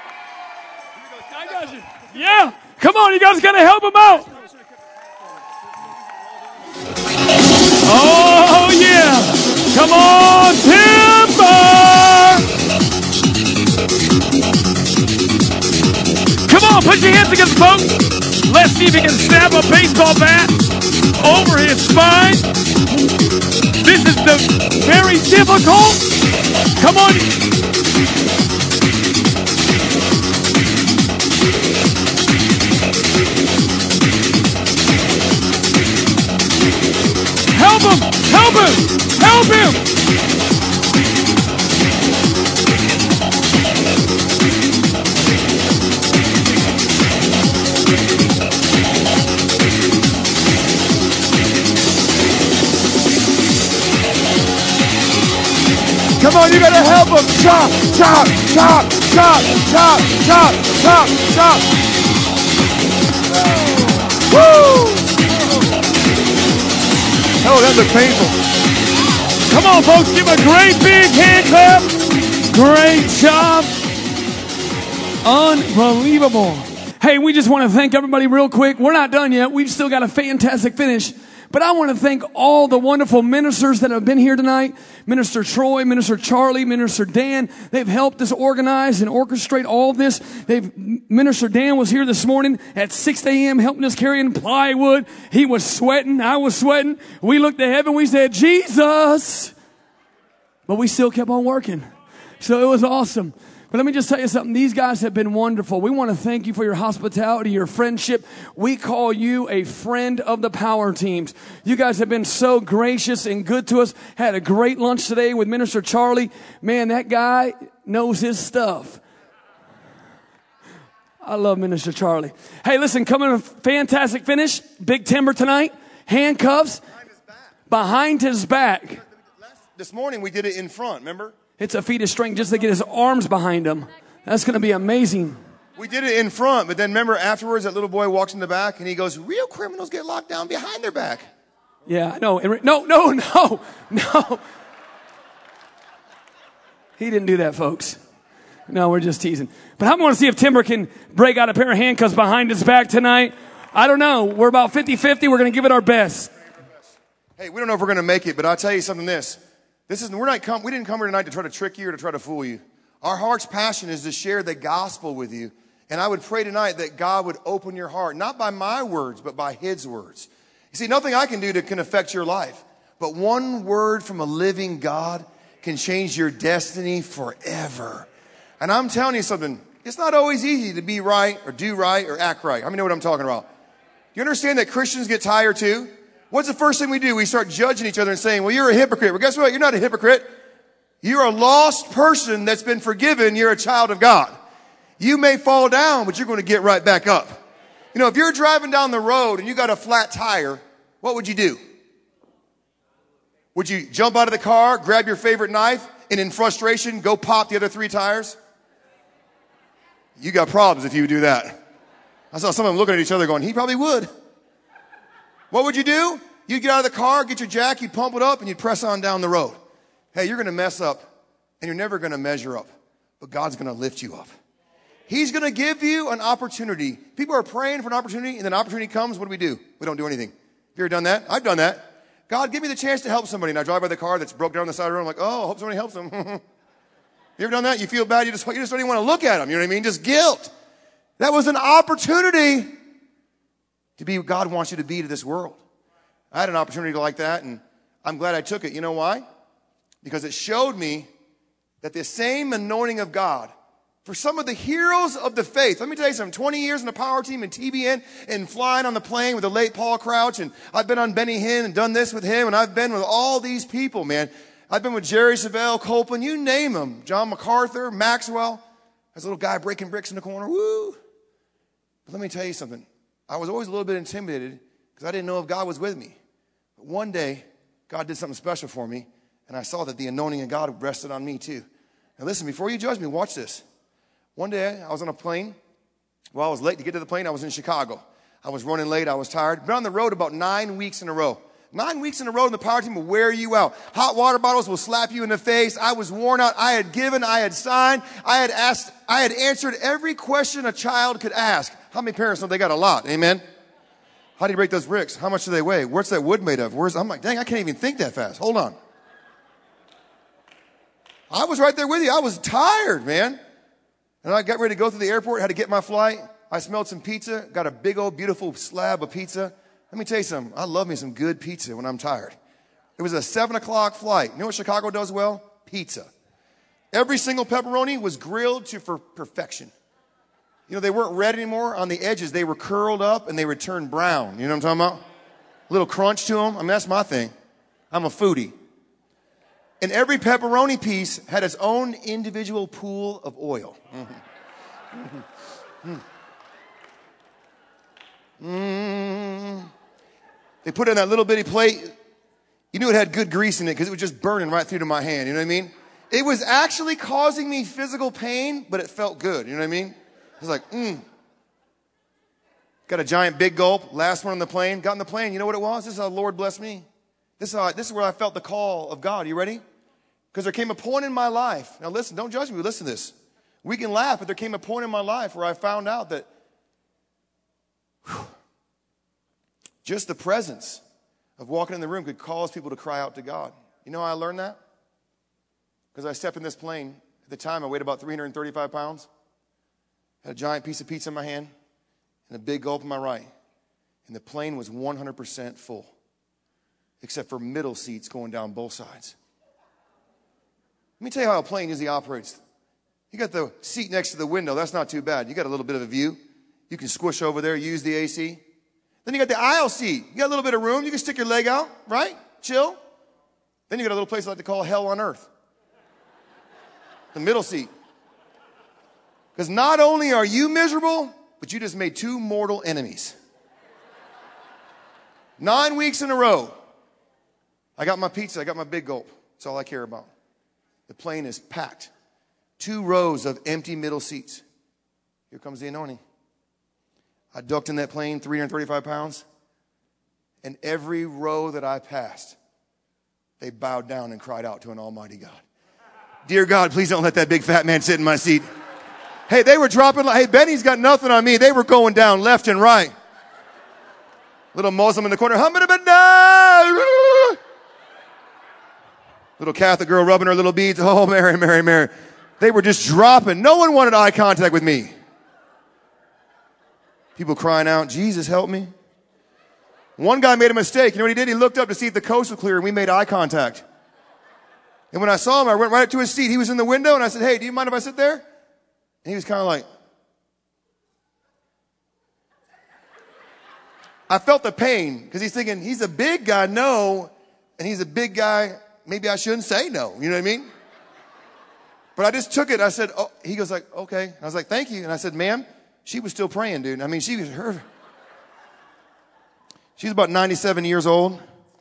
Yeah, come on, you guys gotta help him out. Oh yeah, come on, Timber. Come on, put your hands against both. Let's see if he can snap a baseball bat over his spine. This is the very difficult. Come on. Help him! Help him! Help him! Come on, you gotta help him. Chop, chop, chop, chop, chop, chop, chop, chop. Woo! Oh, that looks painful. Come on, folks, give a great big hand clap. Great job. Unbelievable. Hey, we just want to thank everybody real quick. We're not done yet. We've still got a fantastic finish. But I want to thank all the wonderful ministers that have been here tonight. Minister Troy, Minister Charlie, Minister Dan. They've helped us organize and orchestrate all this. They've, Minister Dan was here this morning at six a.m. helping us carry in plywood. He was sweating. I was sweating. We looked to heaven. We said, Jesus. But we still kept on working. So it was awesome. But let me just tell you something. These guys have been wonderful. We want to thank you for your hospitality, your friendship. We call you a friend of the power teams. You guys have been so gracious and good to us. Had a great lunch today with Minister Charlie. Man, that guy knows his stuff. I love Minister Charlie. Hey, listen, coming a fantastic finish. Big Timber tonight. Handcuffs behind his back. This morning we did it in front, remember? It's a feat of strength just to get his arms behind him. That's going to be amazing. We did it in front, but then remember afterwards that little boy walks in the back and he goes, real criminals get locked down behind their back. Yeah, I know. No, no, no, no. He didn't do that, folks. No, we're just teasing. But I want to see if Timber can break out a pair of handcuffs behind his back tonight. I don't know. We're about fifty-fifty. We're going to give it our best. Hey, we don't know if we're going to make it, but I'll tell you something this. This is, we're not come, we didn't come here tonight to try to trick you or to try to fool you. Our heart's passion is to share the gospel with you. And I would pray tonight that God would open your heart, not by my words, but by his words. You see, nothing I can do to, can affect your life. But one word from a living God can change your destiny forever. And I'm telling you something. It's not always easy to be right or do right or act right. How many know what I'm talking about? You understand that Christians get tired too? What's the first thing we do? We start judging each other and saying, well, you're a hypocrite. Well, guess what? You're not a hypocrite. You're a lost person that's been forgiven. You're a child of God. You may fall down, but you're going to get right back up. You know, if you're driving down the road and you got a flat tire, what would you do? Would you jump out of the car, grab your favorite knife, and in frustration, go pop the other three tires? You got problems if you do that. I saw some of them looking at each other going, he probably would. What would you do? You'd get out of the car, get your jack, you'd pump it up, and you'd press on down the road. Hey, you're going to mess up, and you're never going to measure up, but God's going to lift you up. He's going to give you an opportunity. People are praying for an opportunity, and then an opportunity comes. What do we do? We don't do anything. Have you ever done that? I've done that. God, give me the chance to help somebody. And I drive by the car that's broke down on the side of the road. I'm like, oh, I hope somebody helps them. You ever done that? You feel bad. You just, you just don't even want to look at them. You know what I mean? Just guilt. That was an opportunity to be what God wants you to be to this world. I had an opportunity like that, and I'm glad I took it. You know why? Because it showed me that the same anointing of God for some of the heroes of the faith. Let me tell you something. twenty years in the power team and T B N and flying on the plane with the late Paul Crouch. And I've been on Benny Hinn and done this with him. And I've been with all these people, man. I've been with Jerry Savelle, Copeland, you name them. John MacArthur, Maxwell. There's a little guy breaking bricks in the corner. Woo. But let me tell you something. I was always a little bit intimidated because I didn't know if God was with me. But one day, God did something special for me. And I saw that the anointing of God rested on me too. Now listen, before you judge me, watch this. One day, I was on a plane. Well, I was late to get to the plane. I was in Chicago. I was running late. I was tired. Been on the road about nine weeks in a row. Nine weeks in a row, and the power team will wear you out. Hot water bottles will slap you in the face. I was worn out. I had given. I had signed. I had asked. I had answered every question a child could ask. How many parents know they got a lot? Amen? How do you break those bricks? How much do they weigh? What's that wood made of? Where's? I'm like, dang, I can't even think that fast. Hold on. I was right there with you. I was tired, man. And I got ready to go through the airport, had to get my flight. I smelled some pizza, got a big old beautiful slab of pizza. Let me tell you something. I love me some good pizza when I'm tired. It was a seven o'clock flight. You know what Chicago does well? Pizza. Every single pepperoni was grilled to for perfection. You know, they weren't red anymore on the edges. They were curled up and they would turn brown. You know what I'm talking about? A little crunch to them. I mean, that's my thing. I'm a foodie. And every pepperoni piece had its own individual pool of oil. Mm-hmm. Mm-hmm. Mm-hmm. They put it in that little bitty plate. You knew it had good grease in it because it was just burning right through to my hand. You know what I mean? It was actually causing me physical pain, but it felt good. You know what I mean? It was like, mm. Got a giant big gulp. Last one on the plane. Got on the plane. You know what it was? This is how the Lord blessed me. This is, how I, this is where I felt the call of God. You ready? Because there came a point in my life. Now listen, don't judge me. Listen to this. We can laugh, but there came a point in my life where I found out that whew, just the presence of walking in the room could cause people to cry out to God. You know how I learned that? Because I stepped in this plane. At the time, I weighed about three hundred thirty-five pounds. Had a giant piece of pizza in my hand and a big gulp in my right. And the plane was one hundred percent full, except for middle seats going down both sides. Let me tell you how a plane usually operates. You got the seat next to the window. That's not too bad. You got a little bit of a view. You can squish over there, use the A C. Then you got the aisle seat. You got a little bit of room. You can stick your leg out, right? Chill. Then you got a little place I like to call hell on earth. The middle seat. Because not only are you miserable, but you just made two mortal enemies. Nine weeks in a row. I got my pizza. I got my big gulp. That's all I care about. The plane is packed. Two rows of empty middle seats. Here comes the anointing. I ducked in that plane, three hundred thirty-five pounds. And every row that I passed, they bowed down and cried out to an almighty God. Dear God, please don't let that big fat man sit in my seat. Hey, they were dropping like, hey, Benny's got nothing on me. They were going down left and right. Little Muslim in the corner. Little Catholic girl rubbing her little beads. Oh, Mary, Mary, Mary. They were just dropping. No one wanted eye contact with me. People crying out, Jesus, help me. One guy made a mistake. You know what he did? He looked up to see if the coast was clear, and we made eye contact. And when I saw him, I went right up to his seat. He was in the window, and I said, hey, do you mind if I sit there? And he was kind of like, I felt the pain, because he's thinking, he's a big guy, no, and he's a big guy, maybe I shouldn't say no. You know what I mean? But I just took it. I said, oh, he goes like, okay. I was like, thank you. And I said, ma'am, she was still praying, dude. I mean, she was her. She's about ninety-seven years old.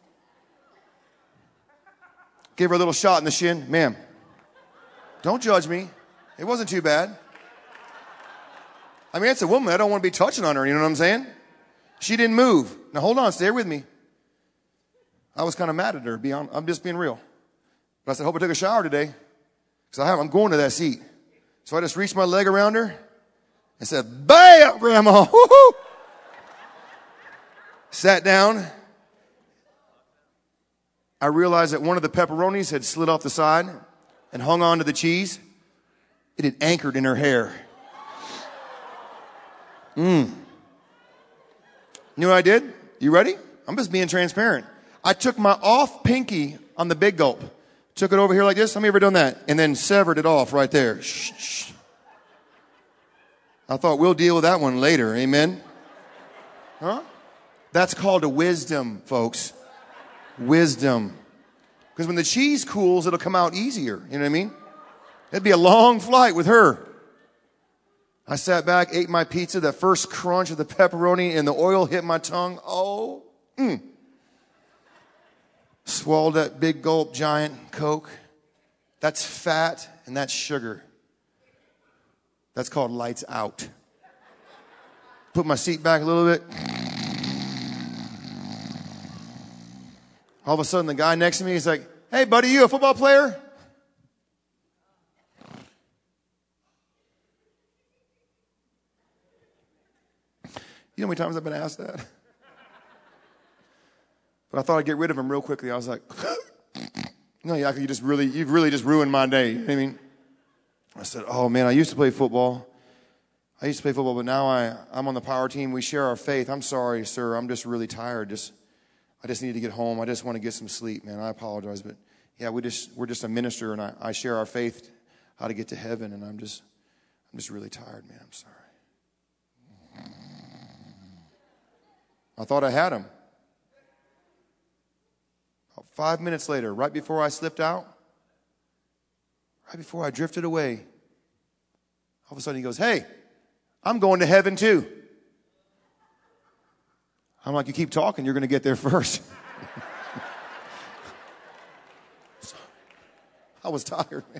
Gave her a little shot in the shin. Ma'am, don't judge me. It wasn't too bad. I mean, it's a woman. I don't want to be touching on her. You know what I'm saying? She didn't move. Now, hold on. Stay with me. I was kind of mad at her. Be on, I'm just being real. But I said, hope I took a shower today. Because I have, I'm going to that seat. So I just reached my leg around her and said, bam, Grandma. Woo-hoo. Sat down. I realized that one of the pepperonis had slid off the side and hung on to the cheese. It had anchored in her hair. Mmm. You know what I did? You ready? I'm just being transparent. I took my off pinky on the big gulp. Took it over here like this. How many ever done that? And then severed it off right there. Shh, shh. I thought we'll deal with that one later. Amen? Huh? That's called a wisdom, folks. Wisdom. Because when the cheese cools, it'll come out easier. You know what I mean? It'd be a long flight with her. I sat back, ate my pizza, that first crunch of the pepperoni, and the oil hit my tongue. Oh, mm. Swallowed that big gulp giant Coke. That's fat and that's sugar. That's called lights out. Put my seat back a little bit. All of a sudden, the guy next to me, he's like, hey, buddy, you a football player? You know how many times I've been asked that? But I thought I'd get rid of him real quickly. I was like, no, yeah, you just really, you've really just ruined my day. You know what I mean? I said, oh, man, I used to play football. I used to play football, but now I, I'm on the power team. We share our faith. I'm sorry, sir. I'm just really tired. Just, I just need to get home. I just want to get some sleep, man. I apologize. But, yeah, we just, we're just a minister, and I, I share our faith, how to get to heaven, and I'm just, I'm just really tired, man. I'm sorry. I thought I had him. About five minutes later, right before I slipped out, right before I drifted away, all of a sudden he goes, hey, I'm going to heaven too. I'm like, you keep talking, you're going to get there first. I was tired, man.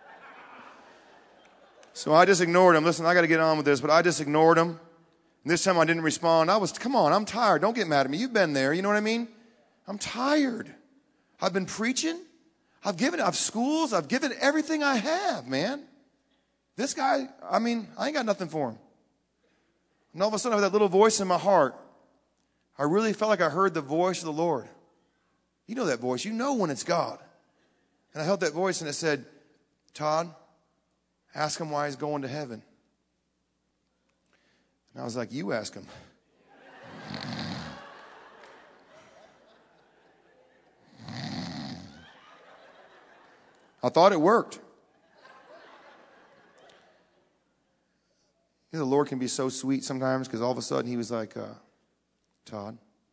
So I just ignored him. Listen, I got to get on with this, but I just ignored him. And this time I didn't respond. I was, come on, I'm tired. Don't get mad at me. You've been there. You know what I mean? I'm tired. I've been preaching. I've given, I've schools. I've given everything I have, man. This guy, I mean, I ain't got nothing for him. And all of a sudden I had that little voice in my heart. I really felt like I heard the voice of the Lord. You know that voice. You know when it's God. And I held that voice and it said, Todd, ask him why he's going to heaven. And I was like, you ask him. I thought it worked. You know, the Lord can be so sweet sometimes because all of a sudden he was like, uh, Todd,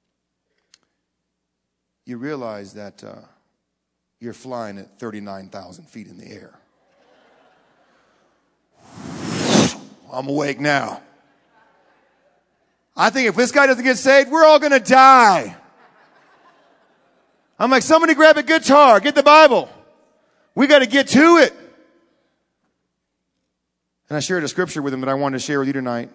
you realize that uh, you're flying at thirty-nine thousand feet in the air. I'm awake now. I think if this guy doesn't get saved, we're all going to die. I'm like, somebody grab a guitar, get the Bible. We got to get to it. And I shared a scripture with him that I wanted to share with you tonight.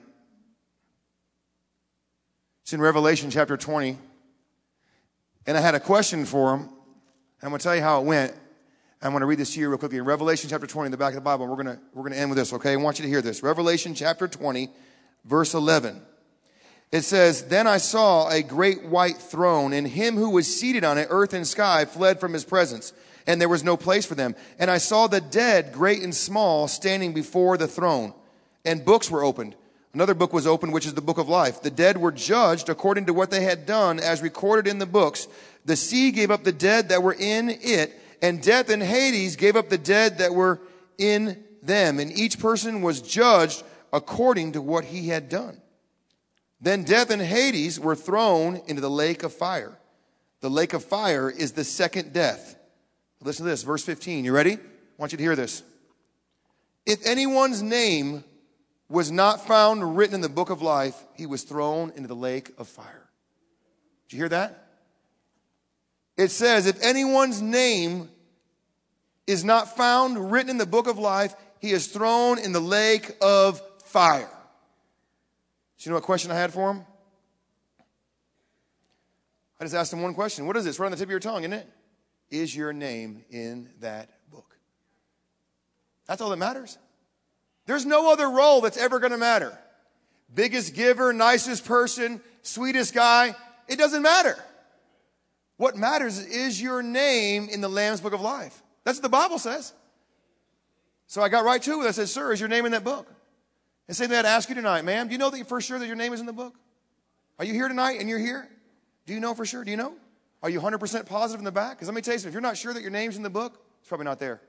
It's in Revelation chapter twenty. And I had a question for him. And I'm going to tell you how it went. I'm going to read this to you real quickly. In Revelation chapter twenty, in the back of the Bible, we're going to, we're going to end with this, okay? I want you to hear this. Revelation chapter twenty, verse eleven. It says, then I saw a great white throne, and him who was seated on it, earth and sky, fled from his presence, and there was no place for them. And I saw the dead, great and small, standing before the throne, and books were opened. Another book was opened, which is the book of life. The dead were judged according to what they had done, as recorded in the books. The sea gave up the dead that were in it, and death and Hades gave up the dead that were in them. And each person was judged according to what he had done. Then death and Hades were thrown into the lake of fire. The lake of fire is the second death. Listen to this, verse fifteen. You ready? I want you to hear this. If anyone's name was not found written in the book of life, he was thrown into the lake of fire. Did you hear that? It says, if anyone's name is not found written in the book of life, he is thrown in the lake of fire. Do you know what question I had for him? I just asked him one question. What is this? Right on the tip of your tongue, isn't it? Is your name in that book? That's all that matters. There's no other role that's ever going to matter. Biggest giver, nicest person, sweetest guy. It doesn't matter. What matters is your name in the Lamb's book of life. That's what the Bible says. So I got right to it. I said, sir, is your name in that book? And same thing I'd ask you tonight, ma'am. Do you know that you're for sure that your name is in the book? Are you here tonight and you're here? Do you know for sure? Do you know? Are you one hundred percent positive in the back? Because let me tell you something. If you're not sure that your name's in the book, it's probably not there.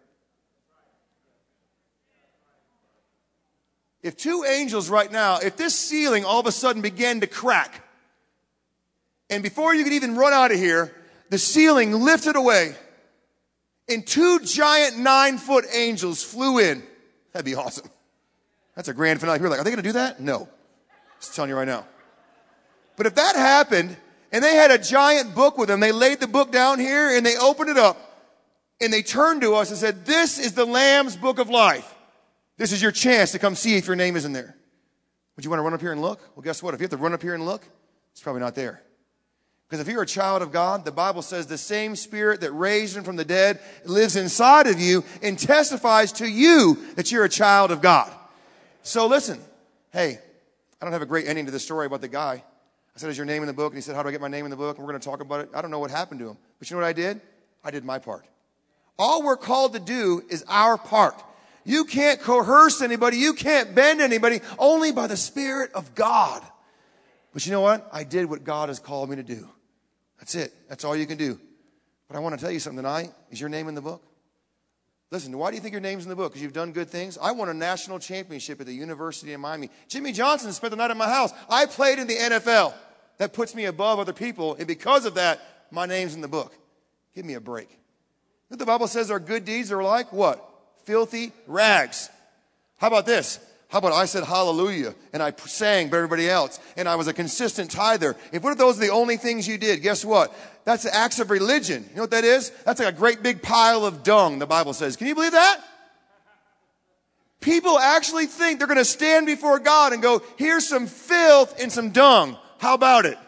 If two angels right now, if this ceiling all of a sudden began to crack, and before you could even run out of here, the ceiling lifted away, and two giant nine-foot angels flew in, that'd be awesome. That's a grand finale. You're like, are they going to do that? No. Just telling you right now. But if that happened, and they had a giant book with them, they laid the book down here, and they opened it up, and they turned to us and said, this is the Lamb's book of life. This is your chance to come see if your name is in there. Would you want to run up here and look? Well, guess what? If you have to run up here and look, it's probably not there. Because if you're a child of God, the Bible says the same Spirit that raised him from the dead lives inside of you and testifies to you that you're a child of God. So listen, hey, I don't have a great ending to this story about the guy. I said, is your name in the book? And he said, how do I get my name in the book? And we're going to talk about it. I don't know what happened to him. But you know what I did? I did my part. All we're called to do is our part. You can't coerce anybody. You can't bend anybody. Only by the Spirit of God. But you know what? I did what God has called me to do. That's it. That's all you can do. But I want to tell you something tonight. Is your name in the book? Listen, why do you think your name's in the book? Because you've done good things? I won a national championship at the University of Miami. Jimmy Johnson spent the night at my house. I played in the N F L. That puts me above other people. And because of that, my name's in the book. Give me a break. What the Bible says our good deeds are like what? Filthy rags. How about this? How about I said hallelujah and I sang for everybody else and I was a consistent tither. If one of those are the only things you did, guess what? That's acts of religion. You know what that is? That's like a great big pile of dung, the Bible says. Can you believe that? People actually think they're going to stand before God and go, here's some filth and some dung. How about it?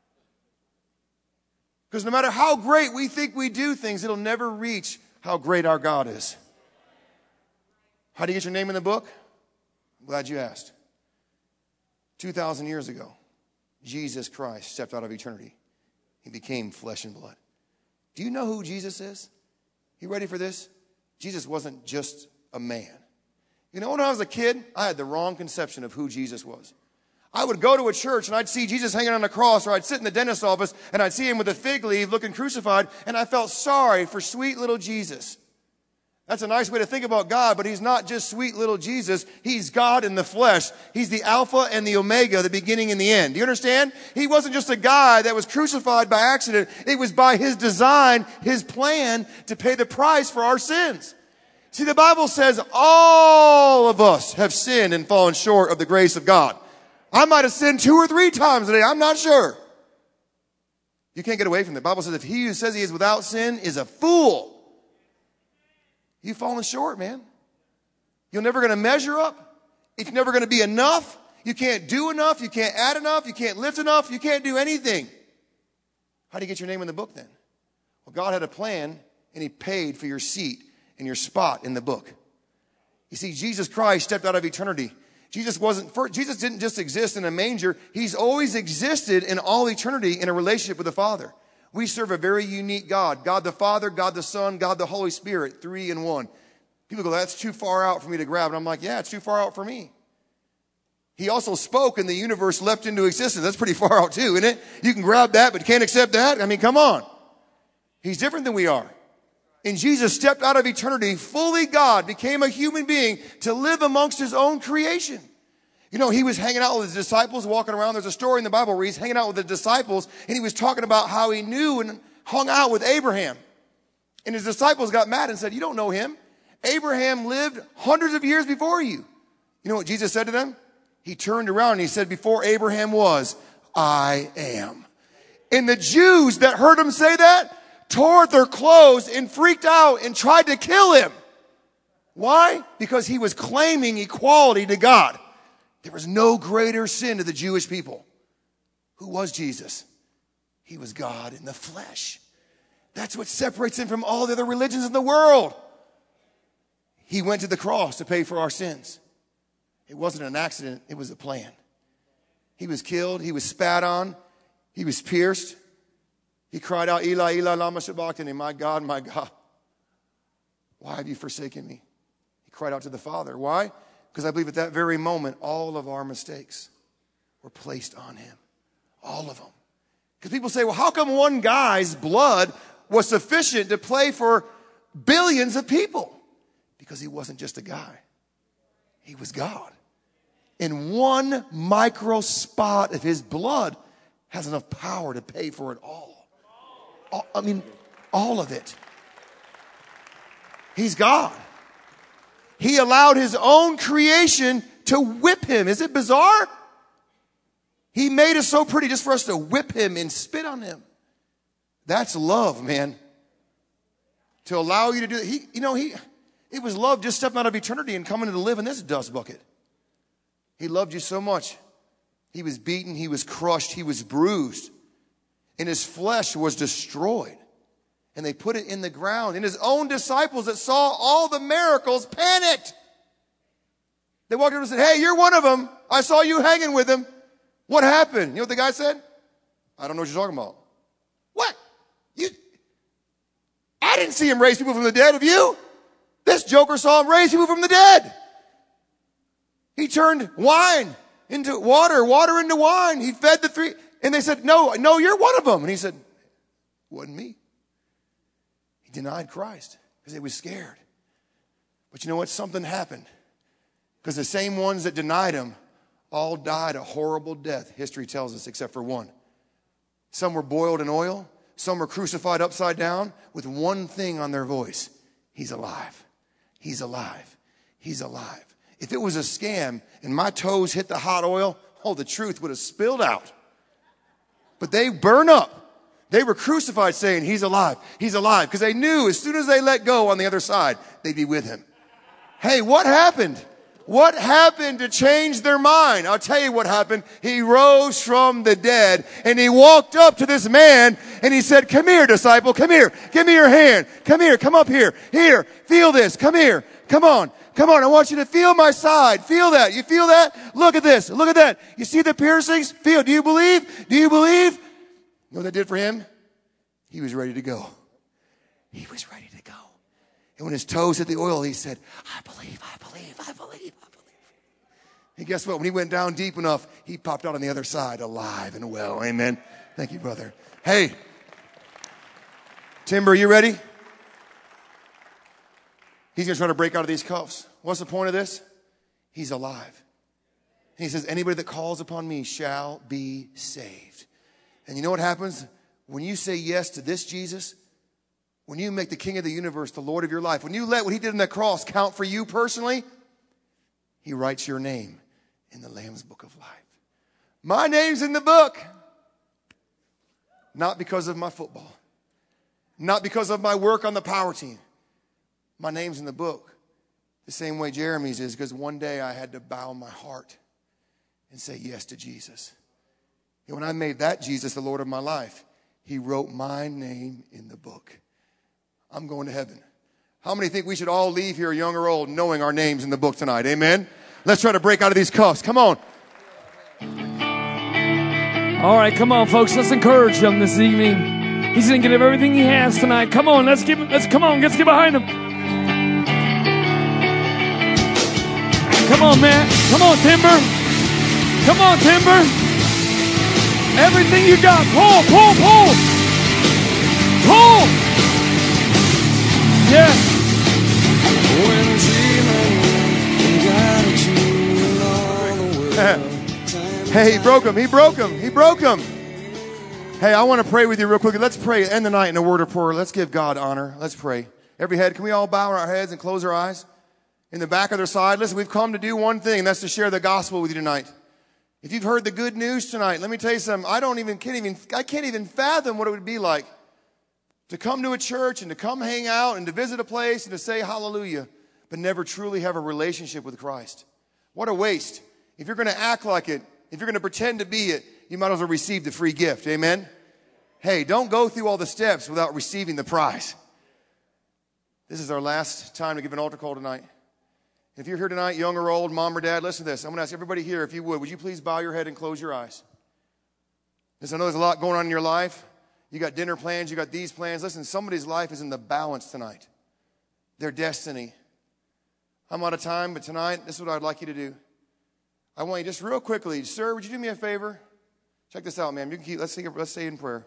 Because no matter how great we think we do things, it'll never reach how great our God is. How do you get your name in the book? I'm glad you asked. two thousand years ago, Jesus Christ stepped out of eternity. He became flesh and blood. Do you know who Jesus is? You ready for this? Jesus wasn't just a man. You know, when I was a kid, I had the wrong conception of who Jesus was. I would go to a church and I'd see Jesus hanging on a cross, or I'd sit in the dentist's office and I'd see him with a fig leaf looking crucified, and I felt sorry for sweet little Jesus. That's a nice way to think about God, but he's not just sweet little Jesus. He's God in the flesh. He's the Alpha and the Omega, the beginning and the end. Do you understand? He wasn't just a guy that was crucified by accident. It was by his design, his plan to pay the price for our sins. See, the Bible says all of us have sinned and fallen short of the grace of God. I might have sinned two or three times today. I'm not sure. You can't get away from it. The Bible says if he who says he is without sin is a fool. You've fallen short, man. You're never going to measure up. It's never going to be enough. You can't do enough. You can't add enough. You can't lift enough. You can't do anything. How do you get your name in the book then? Well, God had a plan, and he paid for your seat and your spot in the book. You see, Jesus Christ stepped out of eternity. Jesus wasn't first. Jesus didn't just exist in a manger. He's always existed in all eternity in a relationship with the Father. We serve a very unique God. God the Father, God the Son, God the Holy Spirit, three in one. People go, that's too far out for me to grab. And I'm like, yeah, it's too far out for me. He also spoke and the universe leapt into existence. That's pretty far out too, isn't it? You can grab that, but you can't accept that. I mean, come on. He's different than we are. And Jesus stepped out of eternity, fully God, became a human being to live amongst his own creation. You know, he was hanging out with his disciples, walking around. There's a story in the Bible where he's hanging out with the disciples, and he was talking about how he knew and hung out with Abraham. And his disciples got mad and said, you don't know him. Abraham lived hundreds of years before you. You know what Jesus said to them? He turned around and he said, before Abraham was, I am. And the Jews that heard him say that tore their clothes and freaked out and tried to kill him. Why? Because he was claiming equality to God. There was no greater sin to the Jewish people. Who was Jesus? He was God in the flesh. That's what separates him from all the other religions in the world. He went to the cross to pay for our sins. It wasn't an accident. It was a plan. He was killed. He was spat on. He was pierced. He cried out, Eli, Eli, lama sabachthani, my God, my God, why have you forsaken me? He cried out to the Father. Why? Because I believe at that very moment, all of our mistakes were placed on him. All of them. Because people say, well, how come one guy's blood was sufficient to pay for billions of people? Because he wasn't just a guy. He was God. In one micro spot of his blood has enough power to pay for it all. I mean, all of it. He's God. He allowed his own creation to whip him. Is it bizarre? He made us so pretty just for us to whip him and spit on him. That's love, man. To allow you to do it. He, you know, he, it was love just stepping out of eternity and coming to live in this dust bucket. He loved you so much. He was beaten. He was crushed. He was bruised. And his flesh was destroyed. And they put it in the ground. And his own disciples that saw all the miracles panicked. They walked over and said, hey, you're one of them. I saw you hanging with him. What happened? You know what the guy said? I don't know what you're talking about. What? You? I didn't see him raise people from the dead. Have you? This joker saw him raise people from the dead. He turned wine into water, water into wine. He fed the three. And they said, no, no, you're one of them. And he said, wasn't me. He denied Christ because he was scared. But you know what? Something happened. Because the same ones that denied him all died a horrible death, history tells us, except for one. Some were boiled in oil. Some were crucified upside down with one thing on their voice. He's alive. He's alive. He's alive. If it was a scam and my toes hit the hot oil, oh, the truth would have spilled out. But they burn up. They were crucified saying, he's alive. He's alive. Because they knew as soon as they let go on the other side, they'd be with him. Hey, what happened? What happened to change their mind? I'll tell you what happened. He rose from the dead and he walked up to this man and he said, come here, disciple. Come here. Give me your hand. Come here. Come up here. Here. Feel this. Come here. Come on. Come on. I want you to feel my side. Feel that. You feel that? Look at this. Look at that. You see the piercings? Feel. Do you believe? Do you believe? You know what that did for him? He was ready to go. He was ready to go. And when his toes hit the oil, he said, I believe, I believe, I believe, I believe. And guess what? When he went down deep enough, he popped out on the other side alive and well. Amen. Thank you, brother. Hey, Timber, you ready? He's going to try to break out of these cuffs. What's the point of this? He's alive. And he says, anybody that calls upon me shall be saved. And you know what happens? When you say yes to this Jesus, when you make the King of the universe the Lord of your life, when you let what he did on the cross count for you personally, he writes your name in the Lamb's book of life. My name's in the book. Not because of my football. Not because of my work on the power team. My name's in the book. The same way Jeremy's is, because one day I had to bow my heart and say yes to Jesus. And when I made that Jesus the Lord of my life, he wrote my name in the book. I'm going to heaven. How many think we should all leave here, young or old, knowing our names in the book tonight? Amen? Let's try to break out of these cuffs. Come on. All right, come on, folks. Let's encourage him this evening. He's going to give everything he has tonight. Come on, let's give. Let's come on. Let's get behind him. Come on, man. Come on, Timber. Come on, Timber. Everything you got. Pull, pull, pull. Pull. Yeah. Hey, he broke him. He broke him. He broke him. Hey, I want to pray with you real quickly. Let's pray. End the night in a word of prayer. Let's give God honor. Let's pray. Every head, can we all bow our heads and close our eyes? In the back of their side, listen, we've come to do one thing, and that's to share the gospel with you tonight. If you've heard the good news tonight, let me tell you something. I don't even, can't even, I can't even fathom what it would be like to come to a church and to come hang out and to visit a place and to say hallelujah, but never truly have a relationship with Christ. What a waste. If you're going to act like it, if you're going to pretend to be it, you might as well receive the free gift. Amen? Hey, don't go through all the steps without receiving the prize. This is our last time to give an altar call tonight. If you're here tonight, young or old, mom or dad, listen to this. I'm going to ask everybody here, if you would, would you please bow your head and close your eyes? Listen, I know there's a lot going on in your life. You got dinner plans, you got these plans. Listen, somebody's life is in the balance tonight. Their destiny. I'm out of time, but tonight, this is what I'd like you to do. I want you just real quickly, sir, would you do me a favor? Check this out, ma'am. You can keep, let's, say, let's say it in prayer.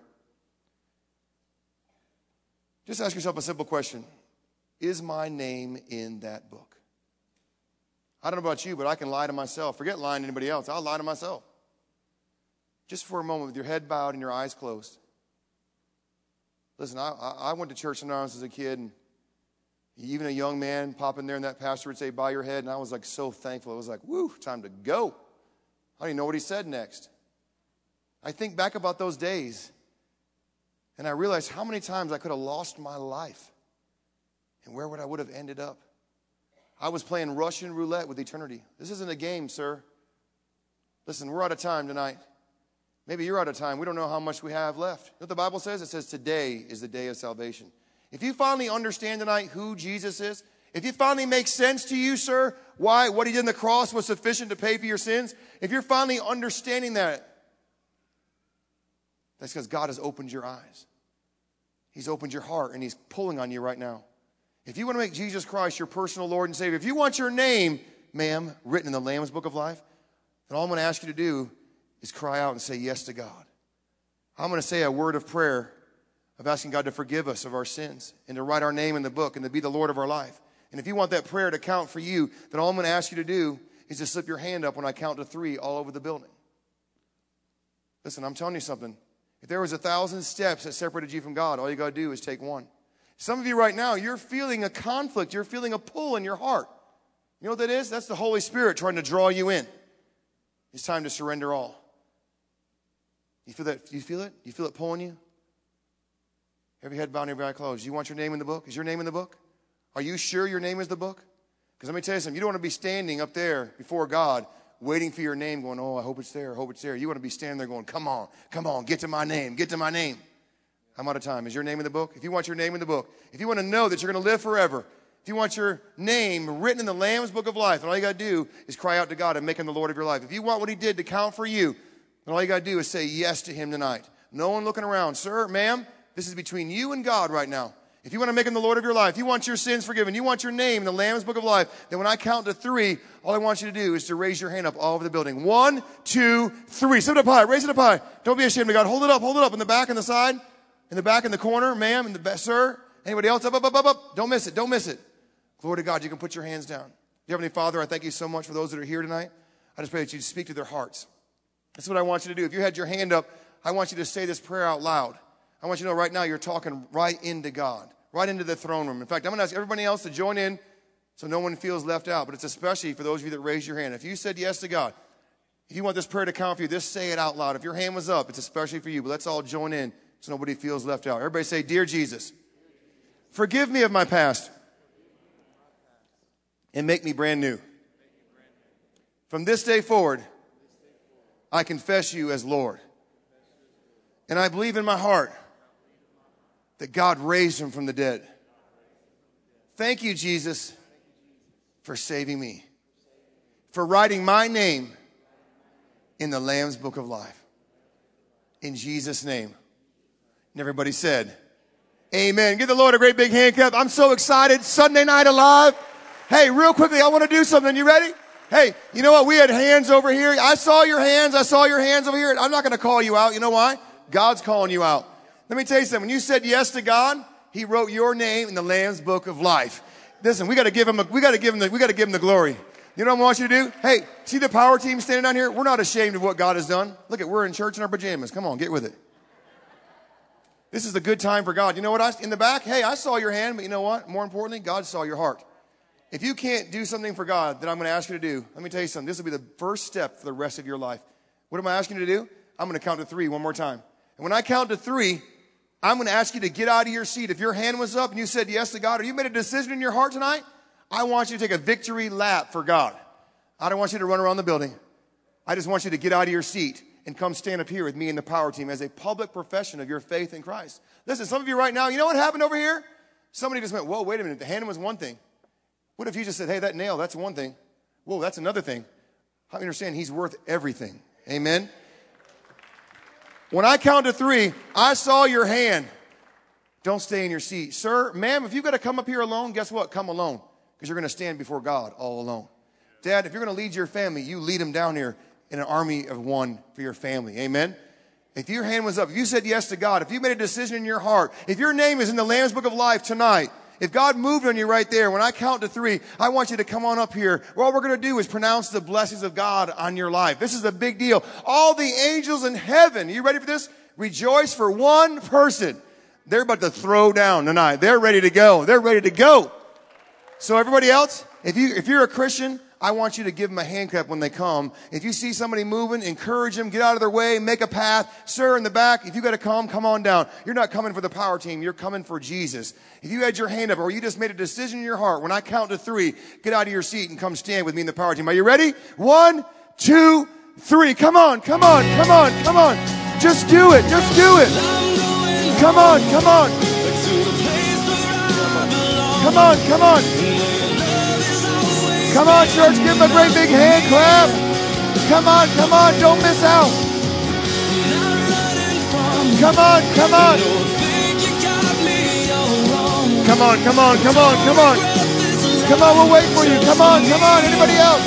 Just ask yourself a simple question. Is my name in that book? I don't know about you, but I can lie to myself. Forget lying to anybody else. I'll lie to myself. Just for a moment with your head bowed and your eyes closed. Listen, I, I went to church sometimes as a kid, and even a young man pop in there and that pastor would say, bow your head, and I was like so thankful. I was like, woo, time to go. I don't even know what he said next. I think back about those days, and I realized how many times I could have lost my life, and where would I would have ended up. I was playing Russian roulette with eternity. This isn't a game, sir. Listen, we're out of time tonight. Maybe you're out of time. We don't know how much we have left. You know what the Bible says? It says today is the day of salvation. If you finally understand tonight who Jesus is, if it finally makes sense to you, sir, why what he did on the cross was sufficient to pay for your sins, if you're finally understanding that, that's because God has opened your eyes. He's opened your heart, and he's pulling on you right now. If you want to make Jesus Christ your personal Lord and Savior, if you want your name, ma'am, written in the Lamb's Book of Life, then all I'm going to ask you to do is cry out and say yes to God. I'm going to say a word of prayer of asking God to forgive us of our sins and to write our name in the book and to be the Lord of our life. And if you want that prayer to count for you, then all I'm going to ask you to do is to slip your hand up when I count to three all over the building. Listen, I'm telling you something. If there was a thousand steps that separated you from God, all you got to do is take one. Some of you right now, you're feeling a conflict. You're feeling a pull in your heart. You know what that is? That's the Holy Spirit trying to draw you in. It's time to surrender all. You feel that? You feel it? You feel it pulling you? Every head bowed, every eye closed. You want your name in the book? Is your name in the book? Are you sure your name is the book? Because let me tell you something. You don't want to be standing up there before God waiting for your name going, oh, I hope it's there, I hope it's there. You want to be standing there going, come on, come on, get to my name, get to my name. I'm out of time. Is your name in the book? If you want your name in the book, if you want to know that you're going to live forever, if you want your name written in the Lamb's Book of Life, then all you got to do is cry out to God and make him the Lord of your life. If you want what he did to count for you, then all you got to do is say yes to him tonight. No one looking around. Sir, ma'am, this is between you and God right now. If you want to make him the Lord of your life, you want your sins forgiven, you want your name in the Lamb's Book of Life, then when I count to three, all I want you to do is to raise your hand up all over the building. One, two, three. Sit it up high. Raise it up high. Don't be ashamed of God. Hold it up. Hold it up in the back and the side. In the back in the corner, ma'am, in the back, sir. Anybody else? Up, up, up, up, up. Don't miss it. Don't miss it. Glory to God. You can put your hands down. Dear Heavenly Father, I thank you so much for those that are here tonight. I just pray that you speak to their hearts. That's what I want you to do. If you had your hand up, I want you to say this prayer out loud. I want you to know right now you're talking right into God, right into the throne room. In fact, I'm going to ask everybody else to join in so no one feels left out, but it's especially for those of you that raised your hand. If you said yes to God, if you want this prayer to count for you, just say it out loud. If your hand was up, it's especially for you, but let's all join in so nobody feels left out. Everybody say, Dear Jesus, forgive me of my past and make me brand new. From this day forward, I confess you as Lord. And I believe in my heart that God raised him from the dead. Thank you, Jesus, for saving me. for writing my name in the Lamb's Book of Life. In Jesus' name. And everybody said, amen. Give the Lord a great big hand clap. I'm so excited. Sunday Night Alive. Hey, real quickly, I want to do something. You ready? Hey, you know what? We had hands over here. I saw your hands. I saw your hands over here. I'm not going to call you out. You know why? God's calling you out. Let me tell you something. When you said yes to God, He wrote your name in the Lamb's Book of Life. Listen, we got to give Him. A, we got to give Him. The, we got to give Him the glory. You know what I want you to do? Hey, see the power team standing down here? We're not ashamed of what God has done. Look at, we're in church in our pajamas. Come on, get with it. This is a good time for God. You know what? I, in the back, hey, I saw your hand, but you know what? More importantly, God saw your heart. If you can't do something for God that I'm going to ask you to do, let me tell you something. This will be the first step for the rest of your life. What am I asking you to do? I'm going to count to three one more time. And when I count to three, I'm going to ask you to get out of your seat. If your hand was up and you said yes to God, or you made a decision in your heart tonight, I want you to take a victory lap for God. I don't want you to run around the building. I just want you to get out of your seat and come stand up here with me and the power team as a public profession of your faith in Christ. Listen, some of you right now, you know what happened over here? Somebody just went, whoa, wait a minute. The hand was one thing. What if you just said, hey, that nail, that's one thing. Whoa, that's another thing. How do you understand? He's worth everything. Amen? When I count to three, I saw your hand. Don't stay in your seat. Sir, ma'am, if you've got to come up here alone, guess what? Come alone. Because you're going to stand before God all alone. Dad, if you're going to lead your family, you lead them down here in an army of one for your family. Amen? If your hand was up, if you said yes to God, if you made a decision in your heart, if your name is in the Lamb's Book of Life tonight, if God moved on you right there, when I count to three, I want you to come on up here. All we're going to do is pronounce the blessings of God on your life. This is a big deal. All the angels in heaven, are you ready for this? Rejoice for one person. They're about to throw down tonight. They're ready to go. They're ready to go. So everybody else, if you, if you're a Christian, I want you to give them a hand clap when they come. If you see somebody moving, encourage them, get out of their way, make a path. Sir, in the back, if you got to come, come on down. You're not coming for the power team. You're coming for Jesus. If you had your hand up or you just made a decision in your heart, when I count to three, get out of your seat and come stand with me in the power team. Are you ready? One, two, three. Come on, come on, come on, come on. Just do it. Just do it. Come on, come on. Come on, come on. Come on, church, give them a great big hand clap. Come on, come on, don't miss out. Come on, come on. Come on, come on, come on, come on. Come on, we'll wait for you. Come on, come on, anybody else?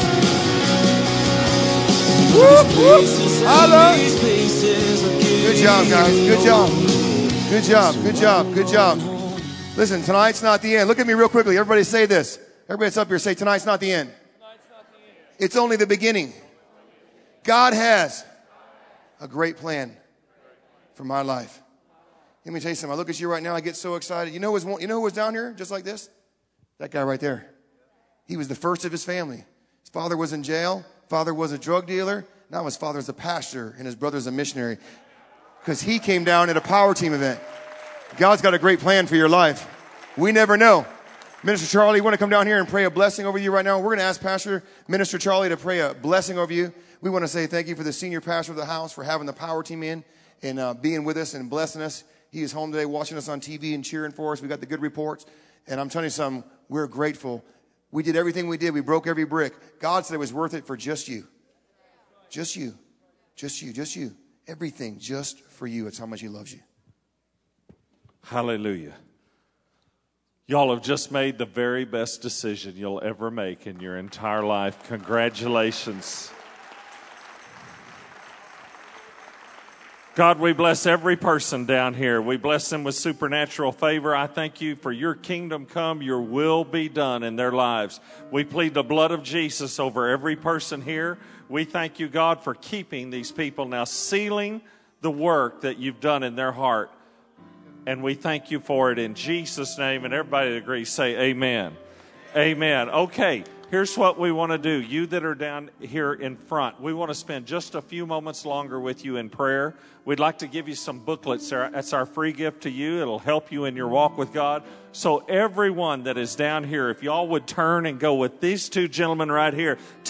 Whoop, whoop. Holla. Good job, guys, good job. Good job, good job, good job. Listen, tonight's not the end. Look at me real quickly. Everybody say this. Everybody that's up here, say, tonight's not the end. Tonight's not the end. It's only the beginning. God has a great plan for my life. Let me tell you something. I look at you right now, I get so excited. You know who was, you know who was down here just like this? That guy right there. He was the first of his family. His father was in jail. Father was a drug dealer. Now his father is a pastor and his brother's a missionary. Because he came down at a power team event. God's got a great plan for your life. We never know. Minister Charlie, you want to come down here and pray a blessing over you right now? We're going to ask Pastor Minister Charlie to pray a blessing over you. We want to say thank you for the senior pastor of the house for having the power team in and uh, being with us and blessing us. He is home today watching us on T V and cheering for us. We got the good reports. And I'm telling you something, we're grateful. We did everything we did. We broke every brick. God said it was worth it for just you. Just you. Just you. Just you. Everything just for you. It's how much He loves you. Hallelujah. Y'all have just made the very best decision you'll ever make in your entire life. Congratulations. God, we bless every person down here. We bless them with supernatural favor. I thank you for your kingdom come, your will be done in their lives. We plead the blood of Jesus over every person here. We thank you, God, for keeping these people now, sealing the work that you've done in their heart. And we thank you for it in Jesus' name. And everybody agrees, say amen. Amen. Okay, here's what we want to do. You that are down here in front, we want to spend just a few moments longer with you in prayer. We'd like to give you some booklets. That's our free gift to you. It'll help you in your walk with God. So everyone that is down here, if y'all would turn and go with these two gentlemen right here.